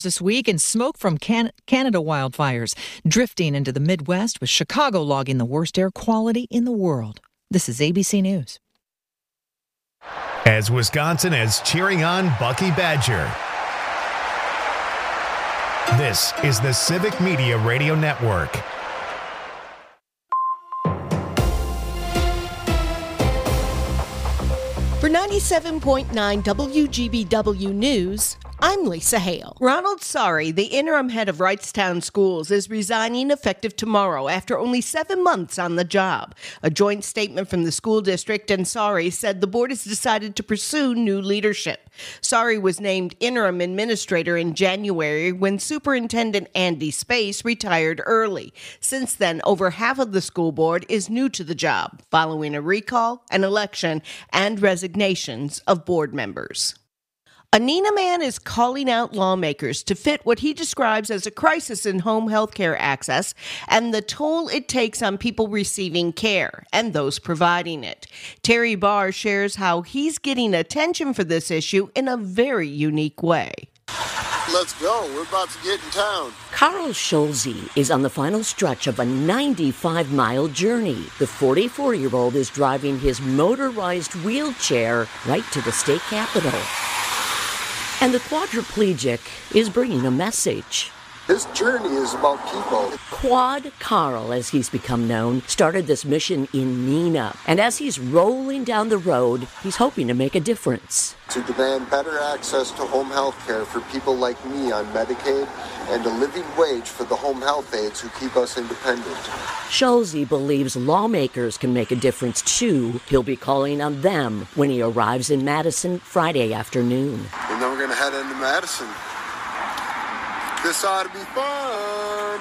this week, and smoke from Canada wildfires drifting into the Midwest, with Chicago logging the worst air quality in the world. This is ABC News. As Wisconsin is cheering on Bucky Badger, this is the Civic Media Radio Network. For 97.9 WGBW News, I'm Lisa Hale. Ronald Sari, the interim head of Wrightstown Schools, is resigning effective tomorrow after only 7 months on the job. A joint statement from the school district and Sari said the board has decided to pursue new leadership. Sari was named interim administrator in January when Superintendent Andy Space retired early. Since then, over half of the school board is new to the job, following a recall, an election, and resignations of board members. A Neenah man is calling out lawmakers to fit what he describes as a crisis in home health care access and the toll it takes on people receiving care and those providing it. Terry Barr shares how he's getting attention for this issue in a very unique way. Let's go. We're about to get in town. Carl Schulze is on the final stretch of a 95-mile journey. The 44-year-old is driving his motorized wheelchair right to the state capitol. And the quadriplegic is bringing a message. This journey is about people. Quad Carl, as he's become known, started this mission in Neenah. And as he's rolling down the road, he's hoping to make a difference. To demand better access to home health care for people like me on Medicaid and a living wage for the home health aides who keep us independent. Schulze believes lawmakers can make a difference too. He'll be calling on them when he arrives in Madison Friday afternoon. And then we're going to head into Madison. This ought to be fun.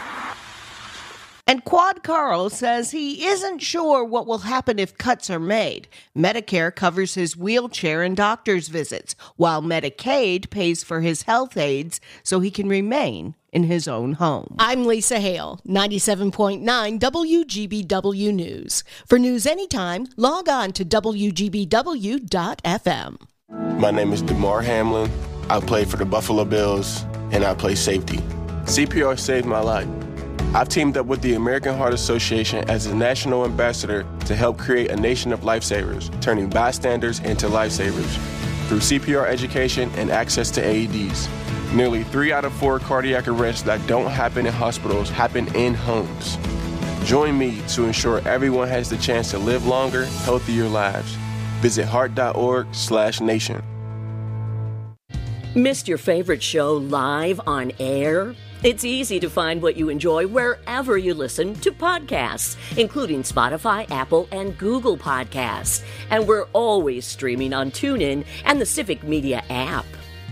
And Quad Carl says he isn't sure what will happen if cuts are made. Medicare covers his wheelchair and doctor's visits, while Medicaid pays for his health aides so he can remain in his own home. I'm Lisa Hale, 97.9 WGBW News. For news anytime, log on to WGBW.FM. My name is DeMar Hamlin. I play for the Buffalo Bills, and I play safety. CPR saved my life. I've teamed up with the American Heart Association as a national ambassador to help create a nation of lifesavers, turning bystanders into lifesavers through CPR education and access to AEDs. Nearly 3 out of 4 cardiac arrests that don't happen in hospitals happen in homes. Join me to ensure everyone has the chance to live longer, healthier lives. Visit heart.org/nation. Missed your favorite show live on air? It's easy to find what you enjoy wherever you listen to podcasts, including Spotify, Apple, and Google Podcasts. And we're always streaming on TuneIn and the Civic Media app.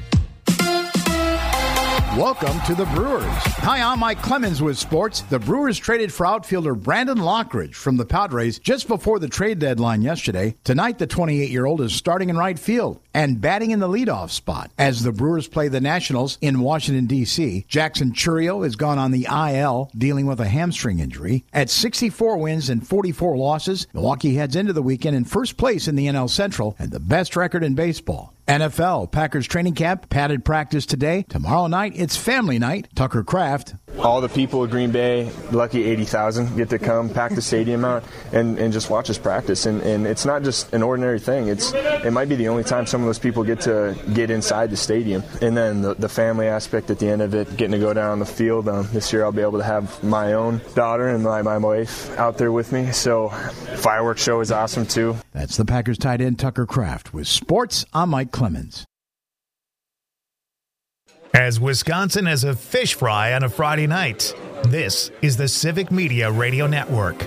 Welcome to the Brewers. Hi, I'm Mike Clemens with sports. The Brewers traded for outfielder Brandon Lockridge from the Padres just before the trade deadline yesterday. Tonight, the 28-year-old is starting in right field and batting in the leadoff spot as the Brewers play the Nationals in Washington, D.C. Jackson Chourio has gone on the IL, dealing with a hamstring injury. At 64 wins and 44 losses, Milwaukee heads into the weekend in first place in the NL Central and the best record in baseball. NFL, Packers training camp, padded practice today. Tomorrow night, it's family night. Tucker Kraft. All the people of Green Bay, lucky 80,000, get to come, pack the stadium out, and just watch us practice. And it's not just an ordinary thing. It might be the only time some of those people get to get inside the stadium. And then the family aspect at the end of it, getting to go down the field. This year I'll be able to have my own daughter and my wife out there with me. So fireworks show is awesome too. That's the Packers tight end Tucker Kraft. With sports, I'm Mike Clemens. As Wisconsin has a fish fry on a Friday night, this is the Civic Media Radio Network.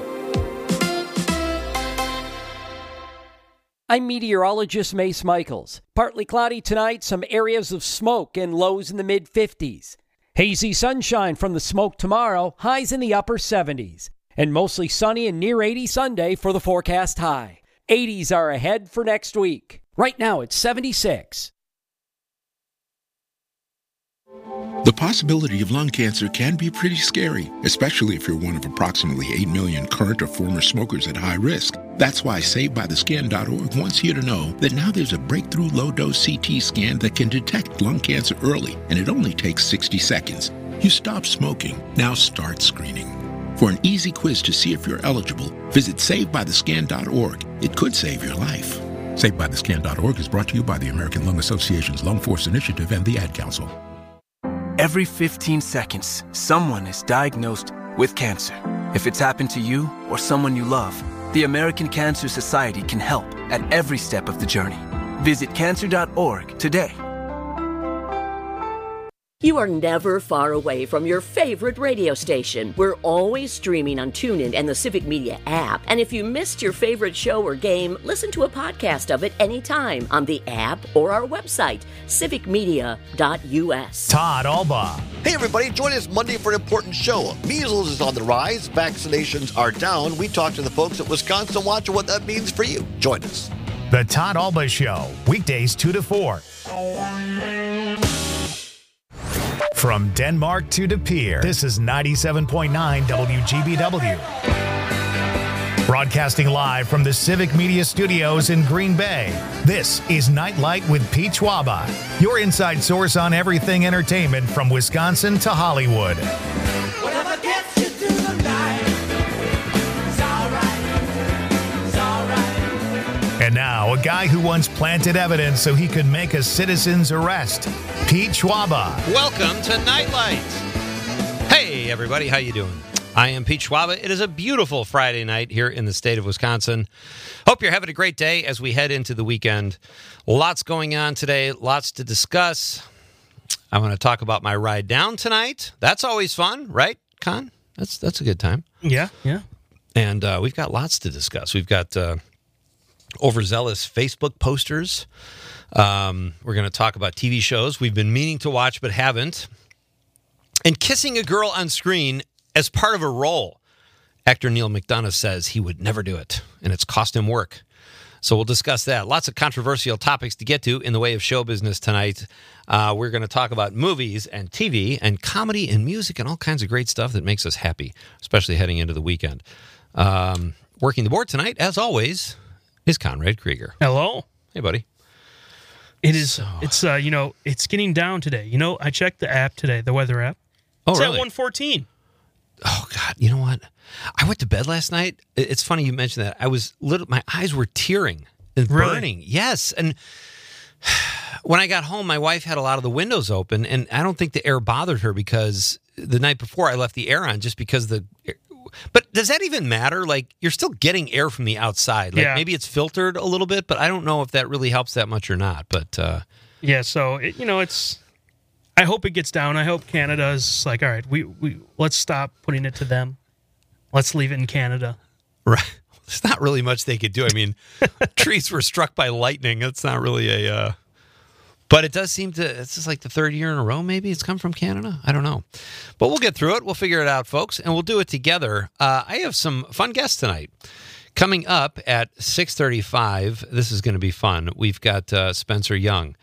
I'm meteorologist Mace Michaels. Partly cloudy tonight, some areas of smoke and lows in the mid-50s. Hazy sunshine from the smoke tomorrow, highs in the upper 70s. And mostly sunny and near 80 Sunday for the forecast high. 80s are ahead for next week. Right now it's 76. The possibility of lung cancer can be pretty scary, especially if you're one of approximately 8 million current or former smokers at high risk. That's why SaveByTheScan.org wants you to know that now there's a breakthrough low-dose CT scan that can detect lung cancer early, and it only takes 60 seconds. You stop smoking, now start screening. For an easy quiz to see if you're eligible, visit SaveByTheScan.org. It could save your life. SaveByTheScan.org is brought to you by the American Lung Association's Lung Force Initiative and the Ad Council. Every 15 seconds, someone is diagnosed with cancer. If it's happened to you or someone you love, the American Cancer Society can help at every step of the journey. Visit cancer.org today. You are never far away from your favorite radio station. We're always streaming on TuneIn and the Civic Media app. And if you missed your favorite show or game, listen to a podcast of it anytime on the app or our website, civicmedia.us. Todd Alba. Hey, everybody. Join us Monday for an important show. Measles is on the rise. Vaccinations are down. We talk to the folks at Wisconsin Watch and what that means for you. Join us. The Todd Alba Show, weekdays 2 to 4. From Denmark to De Pere, this is 97.9 WGBW. Broadcasting live from the Civic Media Studios in Green Bay, this is Nightlight with Pete Schwaba, your inside source on everything entertainment from Wisconsin to Hollywood. Whatever gets you through the night, it's all right. And now, a guy who once planted evidence so he could make a citizen's arrest, Pete Schwaba. Welcome to Nightlight. Hey, everybody. How you doing? I am Pete Schwaba. It is a beautiful Friday night here in the state of Wisconsin. Hope you're having a great day as we head into the weekend. Lots going on today. Lots to discuss. I want to talk about my ride down tonight. That's always fun, right, Con? That's a good time. Yeah. And we've got lots to discuss. We've got overzealous Facebook posters. We're going to talk about TV shows we've been meaning to watch but haven't. And kissing a girl on screen as part of a role. Actor Neal McDonough says he would never do it, and it's cost him work. So we'll discuss that. Lots of controversial topics to get to in the way of show business tonight. We're going to talk about movies and TV and comedy and music and all kinds of great stuff that makes us happy, especially heading into the weekend. Working the board tonight, as always, is Conrad Krieger. Hello. Hey, buddy. It is. It's it's getting down today. I checked the app today, the weather app. It's really? at 114. Oh God! You know what? I went to bed last night. It's funny you mentioned that. My eyes were tearing and burning. Really? Yes, and when I got home, my wife had a lot of the windows open, and I don't think the air bothered her because the night before I left the air on just because But does that even matter? Like, you're still getting air from the outside. Like, maybe it's filtered a little bit, but I don't know if that really helps that much or not. But yeah, so it's. I hope it gets down. I hope Canada's like, all right, we let's stop putting it to them. Let's leave it in Canada. Right. There's not really much they could do. I mean, trees were struck by lightning. That's not really a. But it does seem it's just like the third year in a row, maybe it's come from Canada. I don't know. But we'll get through it. We'll figure it out, folks, and we'll do it together. I have some fun guests tonight. Coming up at 6:35, this is going to be fun. We've got Spencer Young.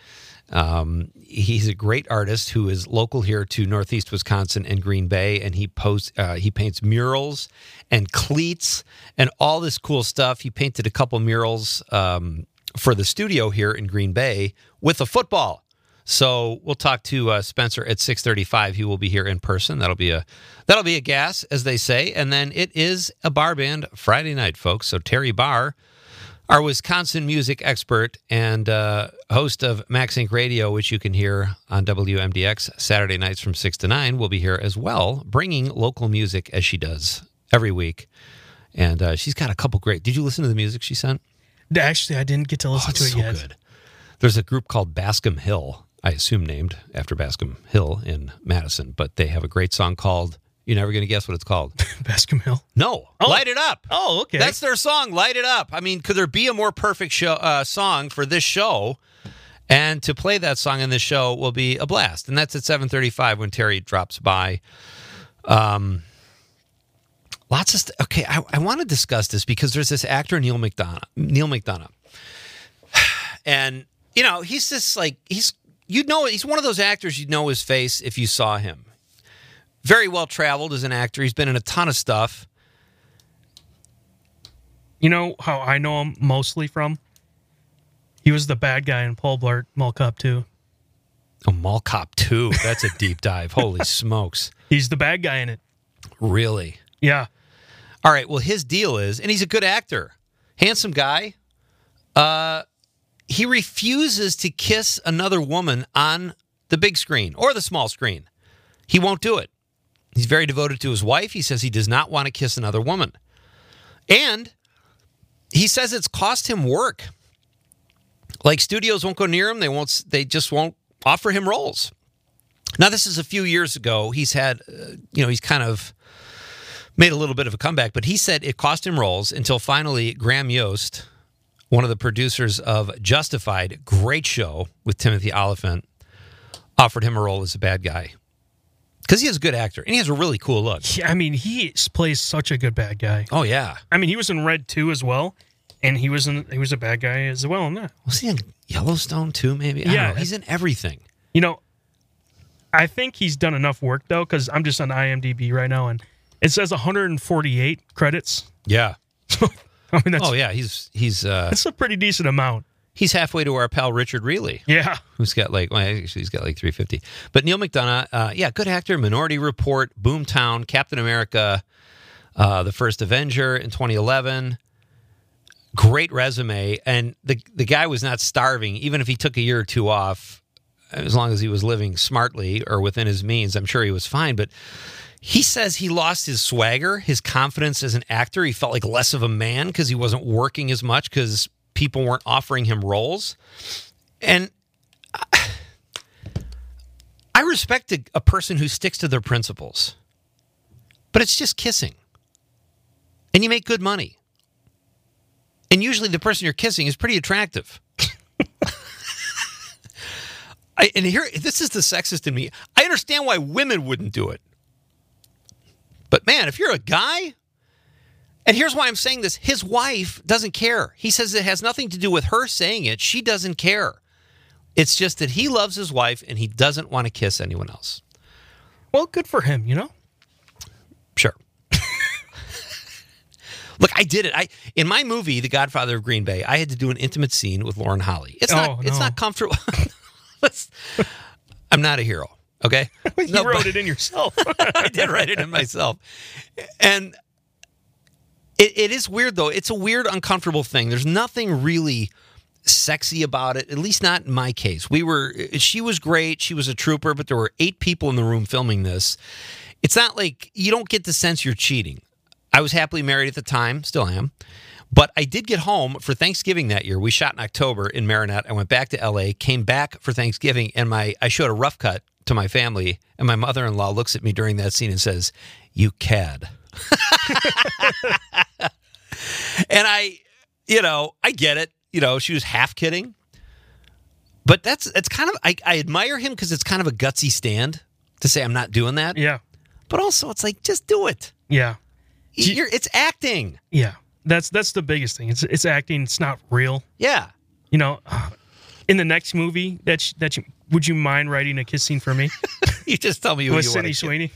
He's a great artist who is local here to Northeast Wisconsin and Green Bay, and he paints murals and cleats and all this cool stuff. He painted a couple murals for the studio here in Green Bay with a football. So we'll talk to Spencer at 6:35. He will be here in person. That'll be a gas, as they say. And then it is a bar band Friday night, folks. So Terry Barr, our Wisconsin music expert and host of Max Inc. Radio, which you can hear on WMDX Saturday nights from 6 to 9, will be here as well, bringing local music as she does every week. And she's got a couple great... Did you listen to the music she sent? Actually, I didn't get to listen to it yet. Good. There's a group called Bascom Hill, I assume named after Bascom Hill in Madison, but they have a great song called... You're never going to guess what it's called. Bascom Hill? No. Oh. Light It Up. Oh, okay. That's their song, Light It Up. I mean, could there be a more perfect song for this show? And to play that song in this show will be a blast. And that's at 7:35 when Terry drops by. Lots of okay, I want to discuss this because there's this actor, Neal McDonough. And, he's just like, he's you'd know he's one of those actors you'd know his face if you saw him. Very well traveled as an actor. He's been in a ton of stuff. You know how I know him mostly from? He was the bad guy in Paul Blart Mall Cop 2. Oh, Mall Cop 2. That's a deep dive. Holy smokes. He's the bad guy in it. Really? Yeah. All right. Well, his deal is, and he's a good actor, handsome guy. He refuses to kiss another woman on the big screen or the small screen. He won't do it. He's very devoted to his wife. He says he does not want to kiss another woman. And he says it's cost him work. Like, studios won't go near him. They just won't offer him roles. Now, this is a few years ago. He's had, he's kind of made a little bit of a comeback, but he said it cost him roles until finally Graham Yost, one of the producers of Justified, great show with Timothy Olyphant, offered him a role as a bad guy. Because he is a good actor, and he has a really cool look. Yeah, I mean, he plays such a good bad guy. Oh, yeah. I mean, he was in Red 2 as well, and he was a bad guy as well in that. Was he in Yellowstone, too, maybe? I don't know. He's in everything. You know, I think he's done enough work, though, because I'm just on IMDb right now, and it says 148 credits. Yeah. I mean, that's a pretty decent amount. He's halfway to our pal Richard Reilly. Yeah. Who's got he's got like 350. But Neil McDonough, good actor, Minority Report, Boomtown, Captain America, The First Avenger in 2011. Great resume. And the guy was not starving, even if he took a year or two off, as long as he was living smartly or within his means, I'm sure he was fine. But he says he lost his swagger, his confidence as an actor. He felt like less of a man because he wasn't working as much because people weren't offering him roles. And I respect a person who sticks to their principles. But it's just kissing. And you make good money. And usually the person you're kissing is pretty attractive. And here, this is the sexist in me. I understand why women wouldn't do it. But man, if you're a guy, and here's why I'm saying this, his wife doesn't care. He says it has nothing to do with her saying it. She doesn't care. It's just that he loves his wife and he doesn't want to kiss anyone else. Well, good for him, you know? Sure. Look, I did it. In my movie, The Godfather of Green Bay, I had to do an intimate scene with Lauren Holly. It's not comfortable. I'm not a hero, okay? You wrote it in yourself. I did write it in myself. And it is weird, though. It's a weird, uncomfortable thing. There's nothing really sexy about it, at least not in my case. She was great. She was a trooper, but there were 8 people in the room filming this. It's not like you don't get the sense you're cheating. I was happily married at the time, still am. But I did get home for Thanksgiving that year. We shot in October in Marinette. I went back to L.A., came back for Thanksgiving, and I showed a rough cut to my family, and my mother-in-law looks at me during that scene and says, "You cad." And I get it. She was half kidding. But it's kind of, I admire him because it's kind of a gutsy stand to say I'm not doing that. Yeah. But also it's like, just do it. Yeah. It's acting. Yeah. That's the biggest thing. It's acting. It's not real. Yeah. In the next movie would you mind writing a kiss scene for me? You just tell me who with you Sydney want. Sweeney.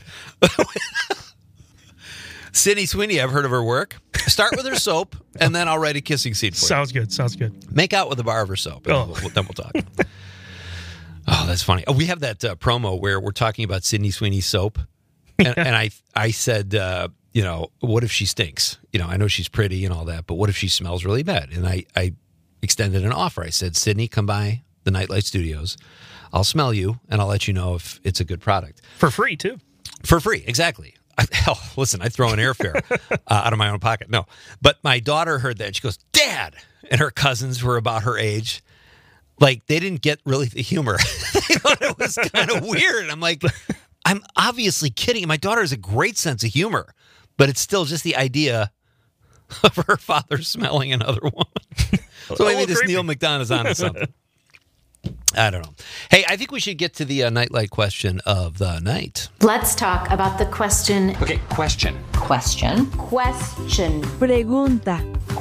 Sydney Sweeney, I've heard of her work. Start with her soap, and then I'll write a kissing scene for you. Sounds good. Make out with the bar of her soap, and then we'll talk. Oh, that's funny. Oh, we have that promo where we're talking about Sydney Sweeney's soap, and I said, what if she stinks? I know she's pretty and all that, but what if she smells really bad? And I extended an offer. I said, Sydney, come by the Nightlight Studios. I'll smell you, and I'll let you know if it's a good product. For free, too. For free, exactly. Hell, listen, I throw an airfare out of my own pocket. No, but my daughter heard that. And she goes, Dad! And her cousins were about her age. Like, they didn't get really the humor. They thought it was kind of weird. And I'm like, I'm obviously kidding. My daughter has a great sense of humor, but it's still just the idea of her father smelling another woman. So maybe this Neil McDonough's onto something. I don't know. Hey, I think we should get to the Nightlight question of the night. Let's talk about the question. Okay, question. Question. Pregunta.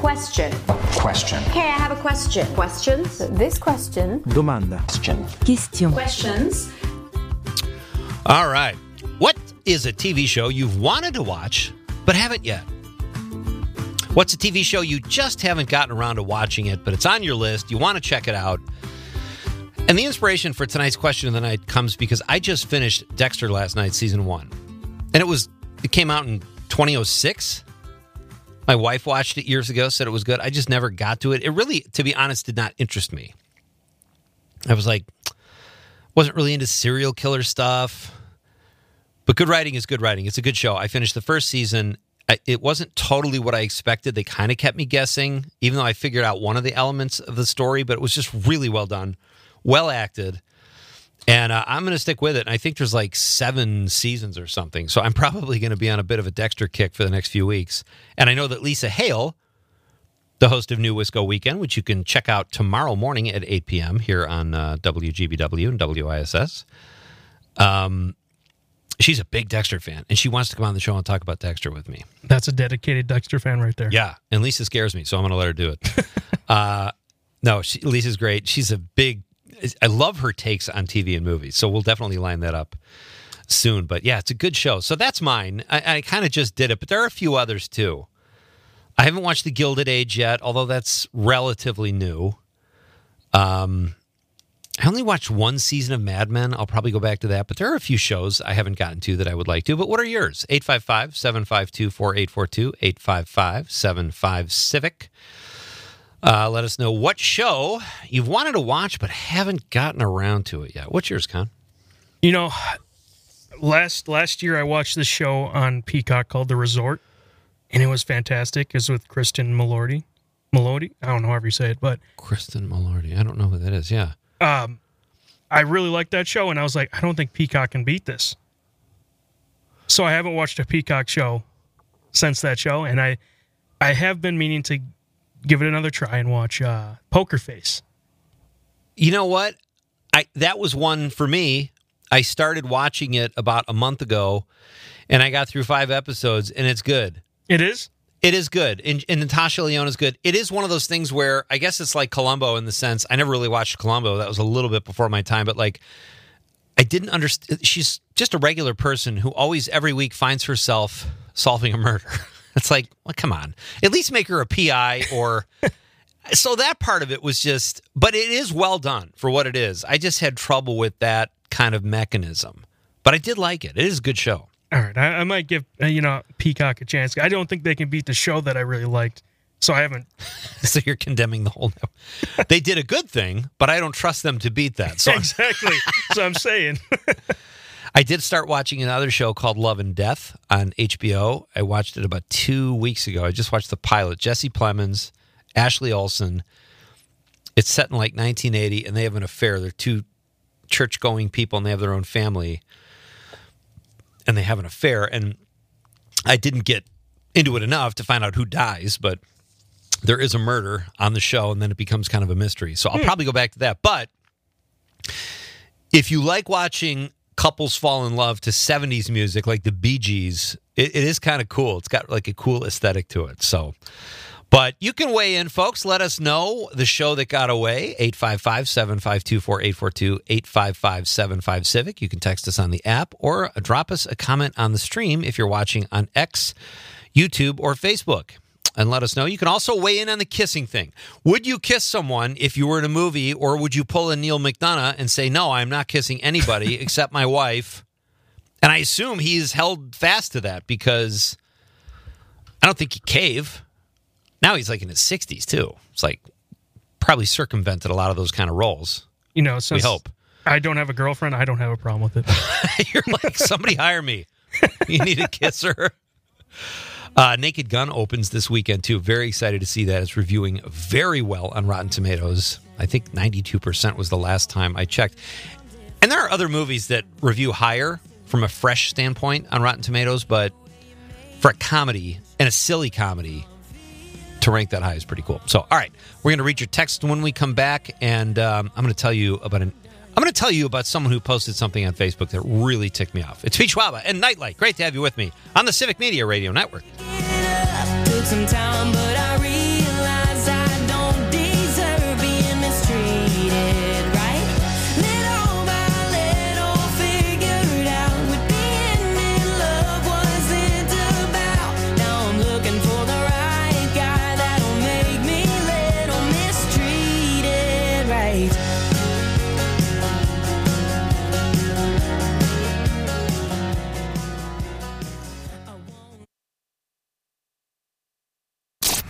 Question. Question. Okay, I have a question. Questions? This question. Domanda. Question. Questions. All right. What is a TV show you've wanted to watch but haven't yet? What's a TV show you just haven't gotten around to watching it, but it's on your list, you want to check it out? And the inspiration for tonight's question of the night comes because I just finished Dexter last night, season 1. And it came out in 2006. My wife watched it years ago, said it was good. I just never got to it. It really, to be honest, did not interest me. I was like, wasn't really into serial killer stuff. But good writing is good writing. It's a good show. I finished the first season. It wasn't totally what I expected. They kind of kept me guessing, even though I figured out one of the elements of the story, but it was just really well done, well acted. And I'm going to stick with it. And I think there's like 7 seasons or something. So I'm probably going to be on a bit of a Dexter kick for the next few weeks. And I know that Lisa Hale, the host of New Wisco Weekend, which you can check out tomorrow morning at 8 p.m. here on WGBW and WISS, she's a big Dexter fan, and she wants to come on the show and talk about Dexter with me. That's a dedicated Dexter fan right there. Yeah, and Lisa scares me, so I'm going to let her do it. No, Lisa's great. She's a big... I love her takes on TV and movies, so we'll definitely line that up soon. But yeah, it's a good show. So that's mine. I kind of just did it, but there are a few others too. I haven't watched The Gilded Age yet, although that's relatively new. I only watched 1 season of Mad Men. I'll probably go back to that. But there are a few shows I haven't gotten to that I would like to. But what are yours? 855-752-4842, 855-75-CIVIC. Let us know what show you've wanted to watch but haven't gotten around to it yet. What's yours, Con? You know, last year I watched this show on Peacock called The Resort, and it was fantastic. It's with Kristen Milotti. I don't know however you say it, but... Kristen Milotti. I don't know who that is, yeah. I really liked that show, and I was like, I don't think Peacock can beat this. So I haven't watched a Peacock show since that show, and I have been meaning to give it another try and watch Poker Face. You know what? That was one for me. I started watching it about a month ago, and I got through 5 episodes, and it's good. It is? It is good, and Natasha Lyonne is good. It is one of those things where I guess it's like Columbo in the sense, I never really watched Columbo. That was a little bit before my time, but like I didn't understand. She's just a regular person who always every week finds herself solving a murder. It's like, well, come on. At least make her a PI or... So that part of it was just... But it is well done for what it is. I just had trouble with that kind of mechanism. But I did like it. It is a good show. All right, I might give Peacock a chance. I don't think they can beat the show that I really liked, so I haven't. So you're condemning the whole network. They did a good thing, but I don't trust them to beat that. So exactly. So I'm saying. I did start watching another show called Love and Death on HBO. I watched it about 2 weeks ago. I just watched the pilot. Jesse Plemons, Ashley Olsen. It's set in like 1980, and they have an affair. They're 2 church-going people, and they have their own family. And they have an affair, and I didn't get into it enough to find out who dies, but there is a murder on the show, and then it becomes kind of a mystery. So I'll probably go back to that. But if you like watching couples fall in love to 70s music like the Bee Gees, it is kind of cool. It's got like a cool aesthetic to it. So, but you can weigh in, folks. Let us know the show that got away, 855-752-4842, 855-75-CIVIC. You can text us on the app or drop us a comment on the stream if you're watching on X, YouTube, or Facebook. And let us know. You can also weigh in on the kissing thing. Would you kiss someone if you were in a movie, or would you pull a Neil McDonough and say, no, I'm not kissing anybody except my wife? And I assume he's held fast to that because I don't think he'd cave. Now he's like in his 60s, too. It's like probably circumvented a lot of those kind of roles. You know, since we hope. I don't have a girlfriend, I don't have a problem with it. You're like, somebody hire me. You need a kisser. Naked Gun opens this weekend, too. Very excited to see that. It's reviewing very well on Rotten Tomatoes. I think 92% was the last time I checked. And there are other movies that review higher from a fresh standpoint on Rotten Tomatoes, but for a comedy, and a silly comedy, to rank that high is pretty cool. So, all right, we're going to read your text when we come back, and I'm going to tell you about someone who posted something on Facebook that really ticked me off. It's Pete Schwaba and Nightlight. Great to have you with me on the Civic Media Radio Network. Took some time, but I realized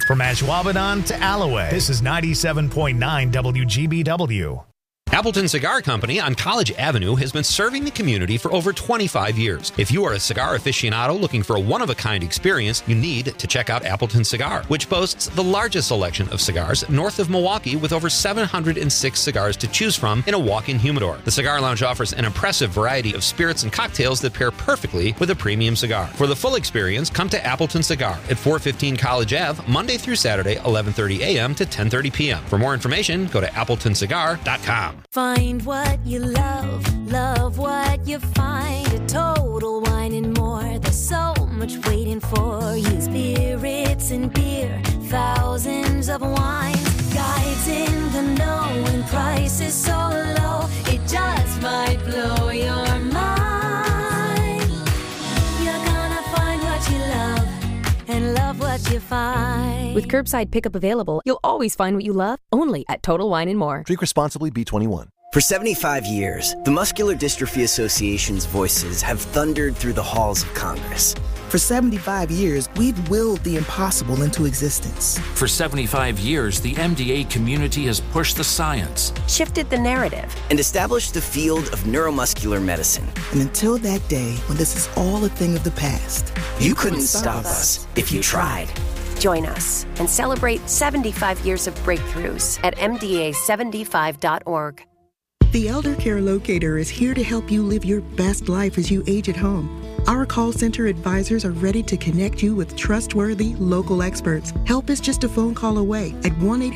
From Ashwaubenon to Alloway, this is 97.9 WGBW. Appleton Cigar Company on College Avenue has been serving the community for over 25 years. If you are a cigar aficionado looking for a one-of-a-kind experience, you need to check out Appleton Cigar, which boasts the largest selection of cigars north of Milwaukee with over 706 cigars to choose from in a walk-in humidor. The Cigar Lounge offers an impressive variety of spirits and cocktails that pair perfectly with a premium cigar. For the full experience, come to Appleton Cigar at 415 College Ave, Monday through Saturday, 11:30 a.m. to 10:30 p.m. For more information, go to appletoncigar.com. Find what you love, love what you find. A Total Wine and More. There's so much waiting for you. Spirits and beer, thousands of wines. Guides in the know and prices so low. It just might blow your mind. You're gonna find what you love and love what you find. With curbside pickup available, you'll always find what you love, only at Total Wine and More. Drink responsibly, B21. For 75 years, the Muscular Dystrophy Association's voices have thundered through the halls of Congress. For 75 years, we've willed the impossible into existence. For 75 years, the MDA community has pushed the science, shifted the narrative, and established the field of neuromuscular medicine. And until that day, when this is all a thing of the past, you couldn't stop us if you tried. Join us and celebrate 75 years of breakthroughs at MDA75.org. The Elder Care Locator is here to help you live your best life as you age at home. Our call center advisors are ready to connect you with trustworthy local experts. Help is just a phone call away at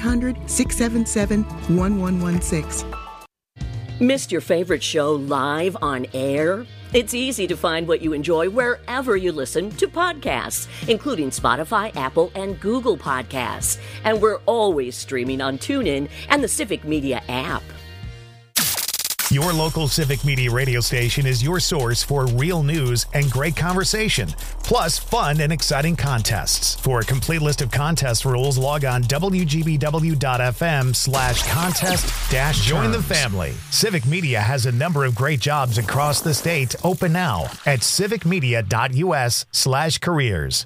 1-800-677-1116. Missed your favorite show live on air? It's easy to find what you enjoy wherever you listen to podcasts, including Spotify, Apple, and Google Podcasts. And we're always streaming on TuneIn and the Civic Media app. Your local Civic Media radio station is your source for real news and great conversation, plus fun and exciting contests. For a complete list of contest rules, log on wgbw.fm/contest-terms. Join the family. Civic Media has a number of great jobs across the state. Open now at civicmedia.us/careers.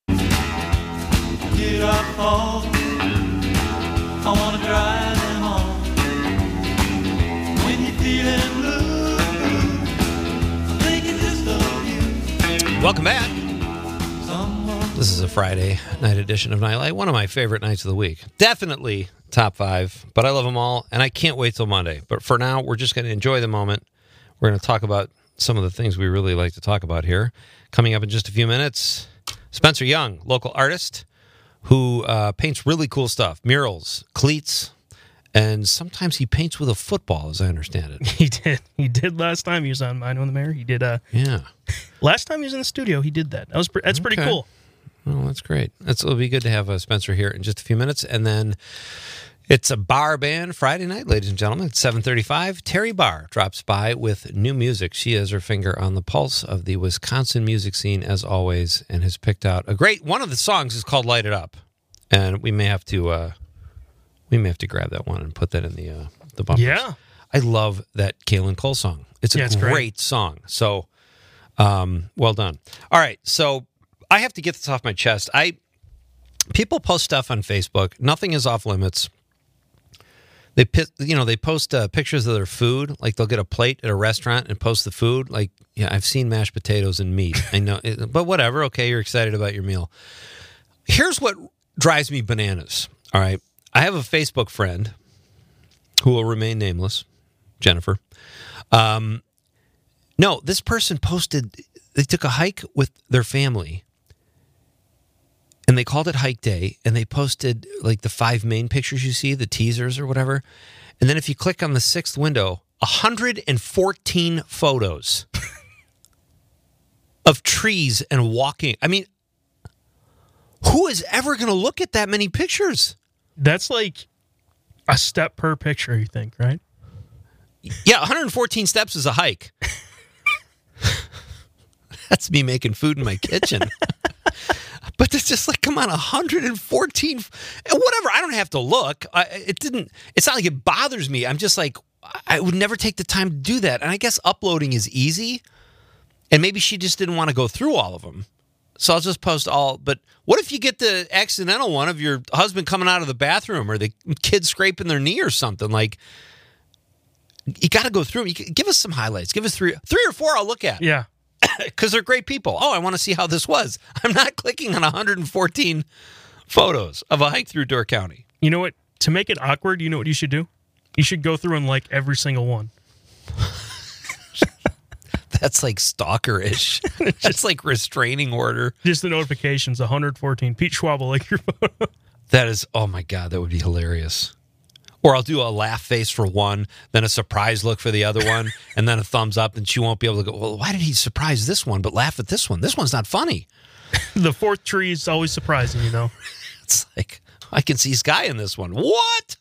Get up home. I want to drive them home. When you're feeling blue, I'm thinking just of you. Welcome back. This is a Friday night edition of Nightlight, one of my favorite nights of the week. Definitely top 5, but I love them all, and I can't wait till Monday. But for now, we're just going to enjoy the moment. We're going to talk about some of the things we really like to talk about here. Coming up in just a few minutes, Spencer Young, local artist who paints really cool stuff, murals, cleats, and sometimes he paints with a football, as I understand it. He did. He did last time he was on Mine on the Mayor. He did. Yeah. Last time he was in the studio, he did that. That's pretty cool. Well, that's great. It'll be good to have Spencer here in just a few minutes. And then it's a bar band Friday night, ladies and gentlemen. It's 7:35. Terry Barr drops by with new music. She has her finger on the pulse of the Wisconsin music scene, as always, and has picked out a great one. Of the songs is called Light It Up. And we may have to grab that one and put that in the bumpers. Yeah. I love that Kaylin Cole song. It's a great song. So, well done. All right. So I have to get this off my chest. People post stuff on Facebook. Nothing is off limits. They post pictures of their food. Like they'll get a plate at a restaurant and post the food. Like, yeah, I've seen mashed potatoes and meat. I know, but whatever. Okay, you're excited about your meal. Here's what drives me bananas. All right. I have a Facebook friend who will remain nameless, Jennifer. No, this person posted, they took a hike with their family and they called it Hike Day, and they posted like the 5 main pictures you see, the teasers or whatever. And then if you click on the 6th window, 114 photos of trees and walking. I mean, who is ever going to look at that many pictures? That's like a step per picture, you think, right? Yeah, 114 steps is a hike. That's me making food in my kitchen. But it's just like, come on, 114, whatever. I don't have to look. It's not like it bothers me. I'm just like, I would never take the time to do that. And I guess uploading is easy. And maybe she just didn't want to go through all of them. So I'll just post all. But what if you get the accidental one of your husband coming out of the bathroom or the kid scraping their knee or something? Like, you got to go through them. Give us some highlights. Give us three or four I'll look at. Yeah. Because they're great people. Oh, I want to see how this was. I'm not clicking on 114 photos of a hike through Door County. You know what? To make it awkward, you know what you should do? You should go through and like every single one. That's like stalker-ish. That's like restraining order. Just the notifications, 114. Pete Schwab will like your photo. That is, oh my God, that would be hilarious. Or I'll do a laugh face for one, then a surprise look for the other one, and then a thumbs up, and she won't be able to go, well, why did he surprise this one but laugh at this one? This one's not funny. The fourth tree is always surprising, you know? It's like, I can see Sky in this one. What?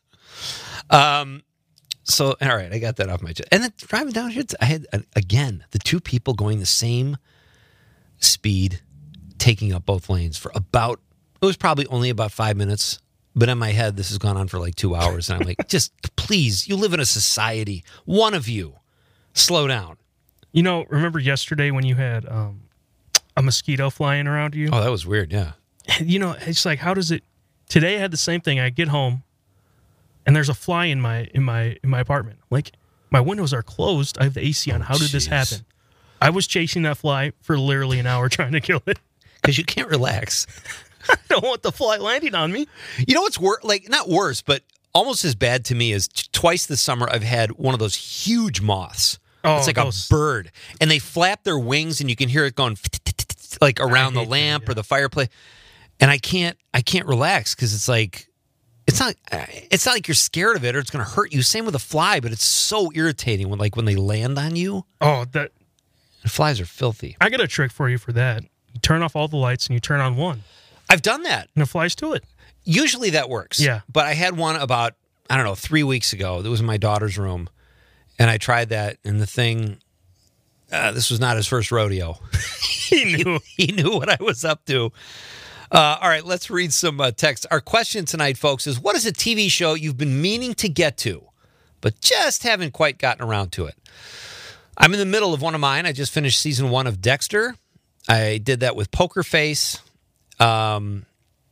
So, all right, I got that off my chest. And then driving down here, I had, again, the two people going the same speed, taking up both lanes for about, it was probably only about 5 minutes. But in my head, this has gone on for like 2 hours. And I'm like, just please, you live in a society. One of you, slow down. You know, remember yesterday when you had a mosquito flying around you? Oh, that was weird, yeah. You know, it's like, how does it... Today I had the same thing. I get home, and there's a fly in my apartment. Like, my windows are closed. I have the AC on. How did this happen? I was chasing that fly for literally an hour trying to kill it. Because you can't relax. I don't want the fly landing on me. You know what's worse? Like, not worse, but almost as bad to me is twice this summer I've had one of those huge moths. Oh, it's like a bird. And they flap their wings and you can hear it going like around the lamp or the fireplace. And I can't relax because it's like, it's not like you're scared of it or it's going to hurt you. Same with a fly, but it's so irritating when they land on you. Oh, the flies are filthy. I got a trick for you for that. You turn off all the lights and you turn on one. I've done that. And it flies to it. Usually that works. Yeah. But I had one about, 3 weeks ago. That was in my daughter's room. And I tried that. And the thing, this was not his first rodeo. He knew. He knew what I was up to. All right, let's read some text. Our question tonight, folks, is what is a TV show you've been meaning to get to, but just haven't quite gotten around to it? I'm in the middle of one of mine. I just finished season 1 of Dexter. I did that with Poker Face. And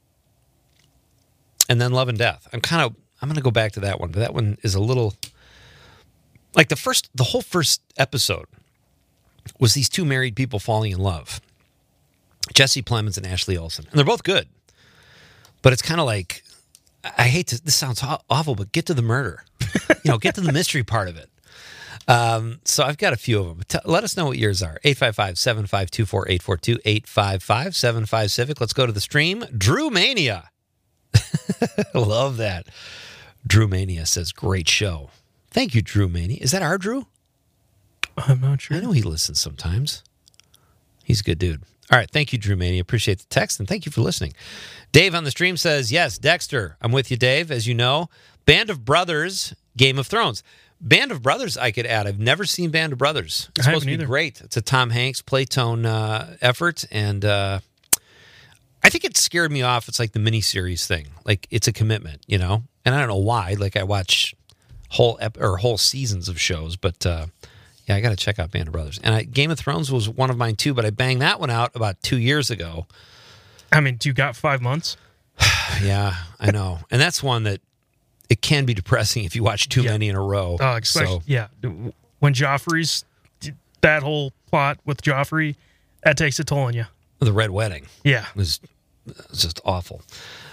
then Love and Death. I'm going to go back to that one, but that one is a little like the whole first episode was these two married people falling in love, Jesse Plemons and Ashley Olsen, and they're both good, but it's kind of like, I hate to, this sounds awful, but get to the murder, get to the mystery part of it. So I've got a few of them. Let us know what yours are. 855-752-4842, 855-75-CIVIC. Let's go to the stream. Drew Mania. Love that. Drew Mania says, great show. Thank you, Drew Mania. Is that our Drew? I'm not sure. I know he listens sometimes. He's a good dude. All right. Thank you, Drew Mania. Appreciate the text, and thank you for listening. Dave on the stream says, yes, Dexter. I'm with you, Dave. As you know, Band of Brothers, Game of Thrones. Band of Brothers, I could add. I've never seen Band of Brothers. It's supposed to be great. It's a Tom Hanks Playtone effort, and I think it scared me off. It's like the miniseries thing. Like, it's a commitment, And I don't know why. Like, I watch whole seasons of shows, but yeah, I got to check out Band of Brothers. And Game of Thrones was one of mine too, but I banged that one out about 2 years ago. I mean, you got 5 months? Yeah, I know. And that's one that it can be depressing if you watch too many in a row. Yeah. When Joffrey's, that whole plot with Joffrey, that takes a toll on you. The Red Wedding. Yeah. It was just awful.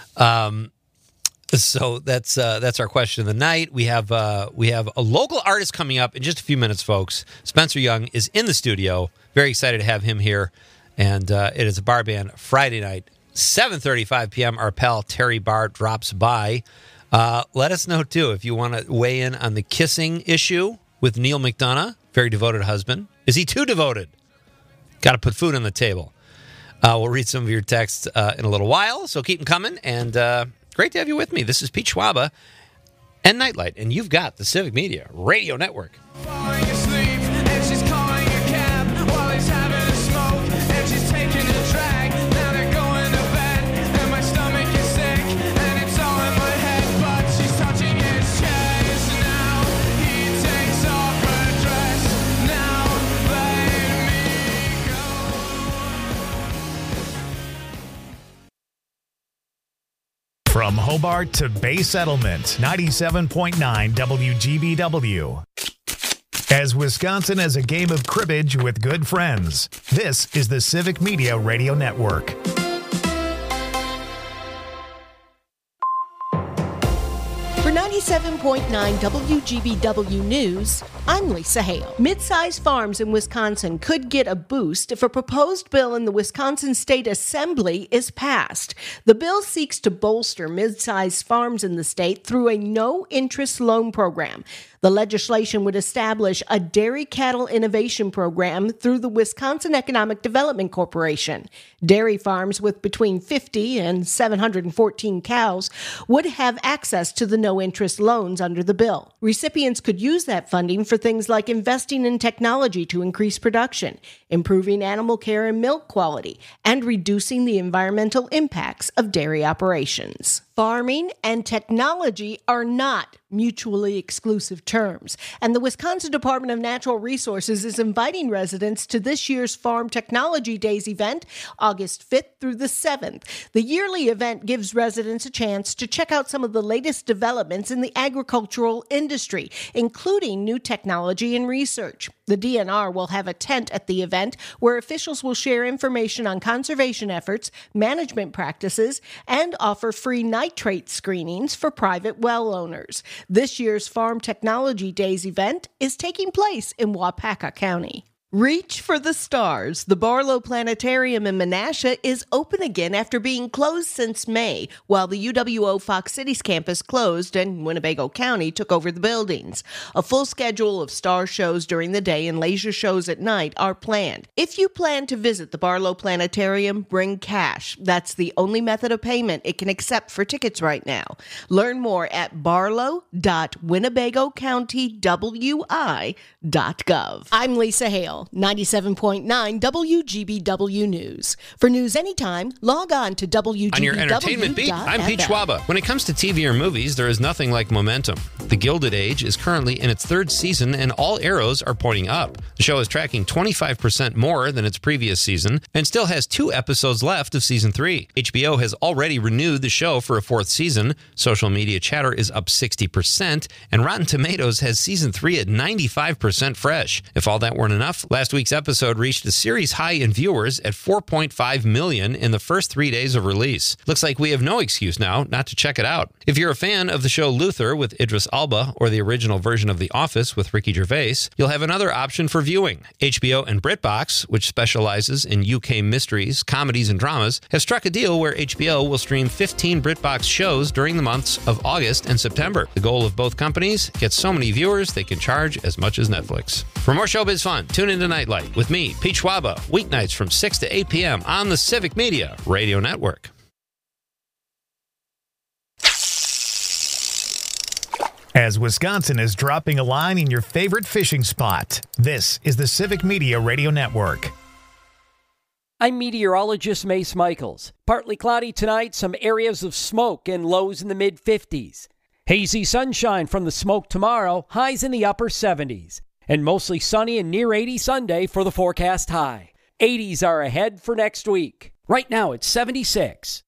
So that's our question of the night. We have a local artist coming up in just a few minutes, folks. Spencer Young is in the studio. Very excited to have him here. And it is a bar band Friday night, 7:35 p.m. Our pal Terry Barr drops by. Let us know, too, if you want to weigh in on the kissing issue with Neil McDonough, very devoted husband. Is he too devoted? Got to put food on the table. We'll read some of your texts in a little while, so keep them coming. And great to have you with me. This is Pete Schwaba and Nightlight, and you've got the Civic Media Radio Network. Falling asleep, and she's calling a cab while he's having a smoke, and she's taking a drag. Now they're going to bed, and my stomach is sick, and it's all in my head, but she's touching his chest. Now he takes off her dress. Now let me go. From Hobart to Bay Settlement, 97.9 WGBW. As Wisconsin as a game of cribbage with good friends, this is the Civic Media Radio Network. For 97.9 WGBW News, I'm Lisa Hale. Mid-sized farms in Wisconsin could get a boost if a proposed bill in the Wisconsin State Assembly is passed. The bill seeks to bolster mid-sized farms in the state through a no-interest loan program. The legislation would establish a dairy cattle innovation program through the Wisconsin Economic Development Corporation. Dairy farms with between 50 and 714 cows would have access to the no-interest loans under the bill. Recipients could use that funding for things like investing in technology to increase production, improving animal care and milk quality, and reducing the environmental impacts of dairy operations. Farming and technology are not mutually exclusive terms, and the Wisconsin Department of Natural Resources is inviting residents to this year's Farm Technology Days event, August 5th through the 7th. The yearly event gives residents a chance to check out some of the latest developments in the agricultural industry, including new technology and research. The DNR will have a tent at the event where officials will share information on conservation efforts, management practices, and offer free nitrate screenings for private well owners. This year's Farm Technology Days event is taking place in Waupaca County. Reach for the stars. The Barlow Planetarium in Menasha is open again after being closed since May, while the UWO Fox Cities campus closed and Winnebago County took over the buildings. A full schedule of star shows during the day and laser shows at night are planned. If you plan to visit the Barlow Planetarium, bring cash. That's the only method of payment it can accept for tickets right now. Learn more at barlow.winnebagocountywi.gov. I'm Lisa Hale. 97.9 WGBW News. For news anytime, log on to WGBW.fm. On your entertainment beat, I'm Pete Schwaba. When it comes to TV or movies, there is nothing like momentum. The Gilded Age is currently in its third season, and all arrows are pointing up. The show is tracking 25% more than its previous season, and still has 2 episodes left of season 3. HBO has already renewed the show for a 4th season. Social media chatter is up 60%, and Rotten Tomatoes has season 3 at 95% fresh. If all that weren't enough, last week's episode reached a series high in viewers at 4.5 million in the first 3 days of release. Looks like we have no excuse now not to check it out. If you're a fan of the show Luther with Idris Elba or the original version of The Office with Ricky Gervais, you'll have another option for viewing. HBO and BritBox, which specializes in UK mysteries, comedies, and dramas, has struck a deal where HBO will stream 15 BritBox shows during the months of August and September. The goal of both companies: get so many viewers they can charge as much as Netflix. For more showbiz fun, tune into Nightlight with me, Pete Schwaba, weeknights from 6 to 8 p.m. on the Civic Media Radio Network. As Wisconsin is dropping a line in your favorite fishing spot, this is the Civic Media Radio Network. I'm meteorologist Mace Michaels. Partly cloudy tonight, some areas of smoke and lows in the mid-50s. Hazy sunshine from the smoke tomorrow, highs in the upper 70s. And mostly sunny and near 80 Sunday for the forecast high. 80s are ahead for next week. Right now it's 76.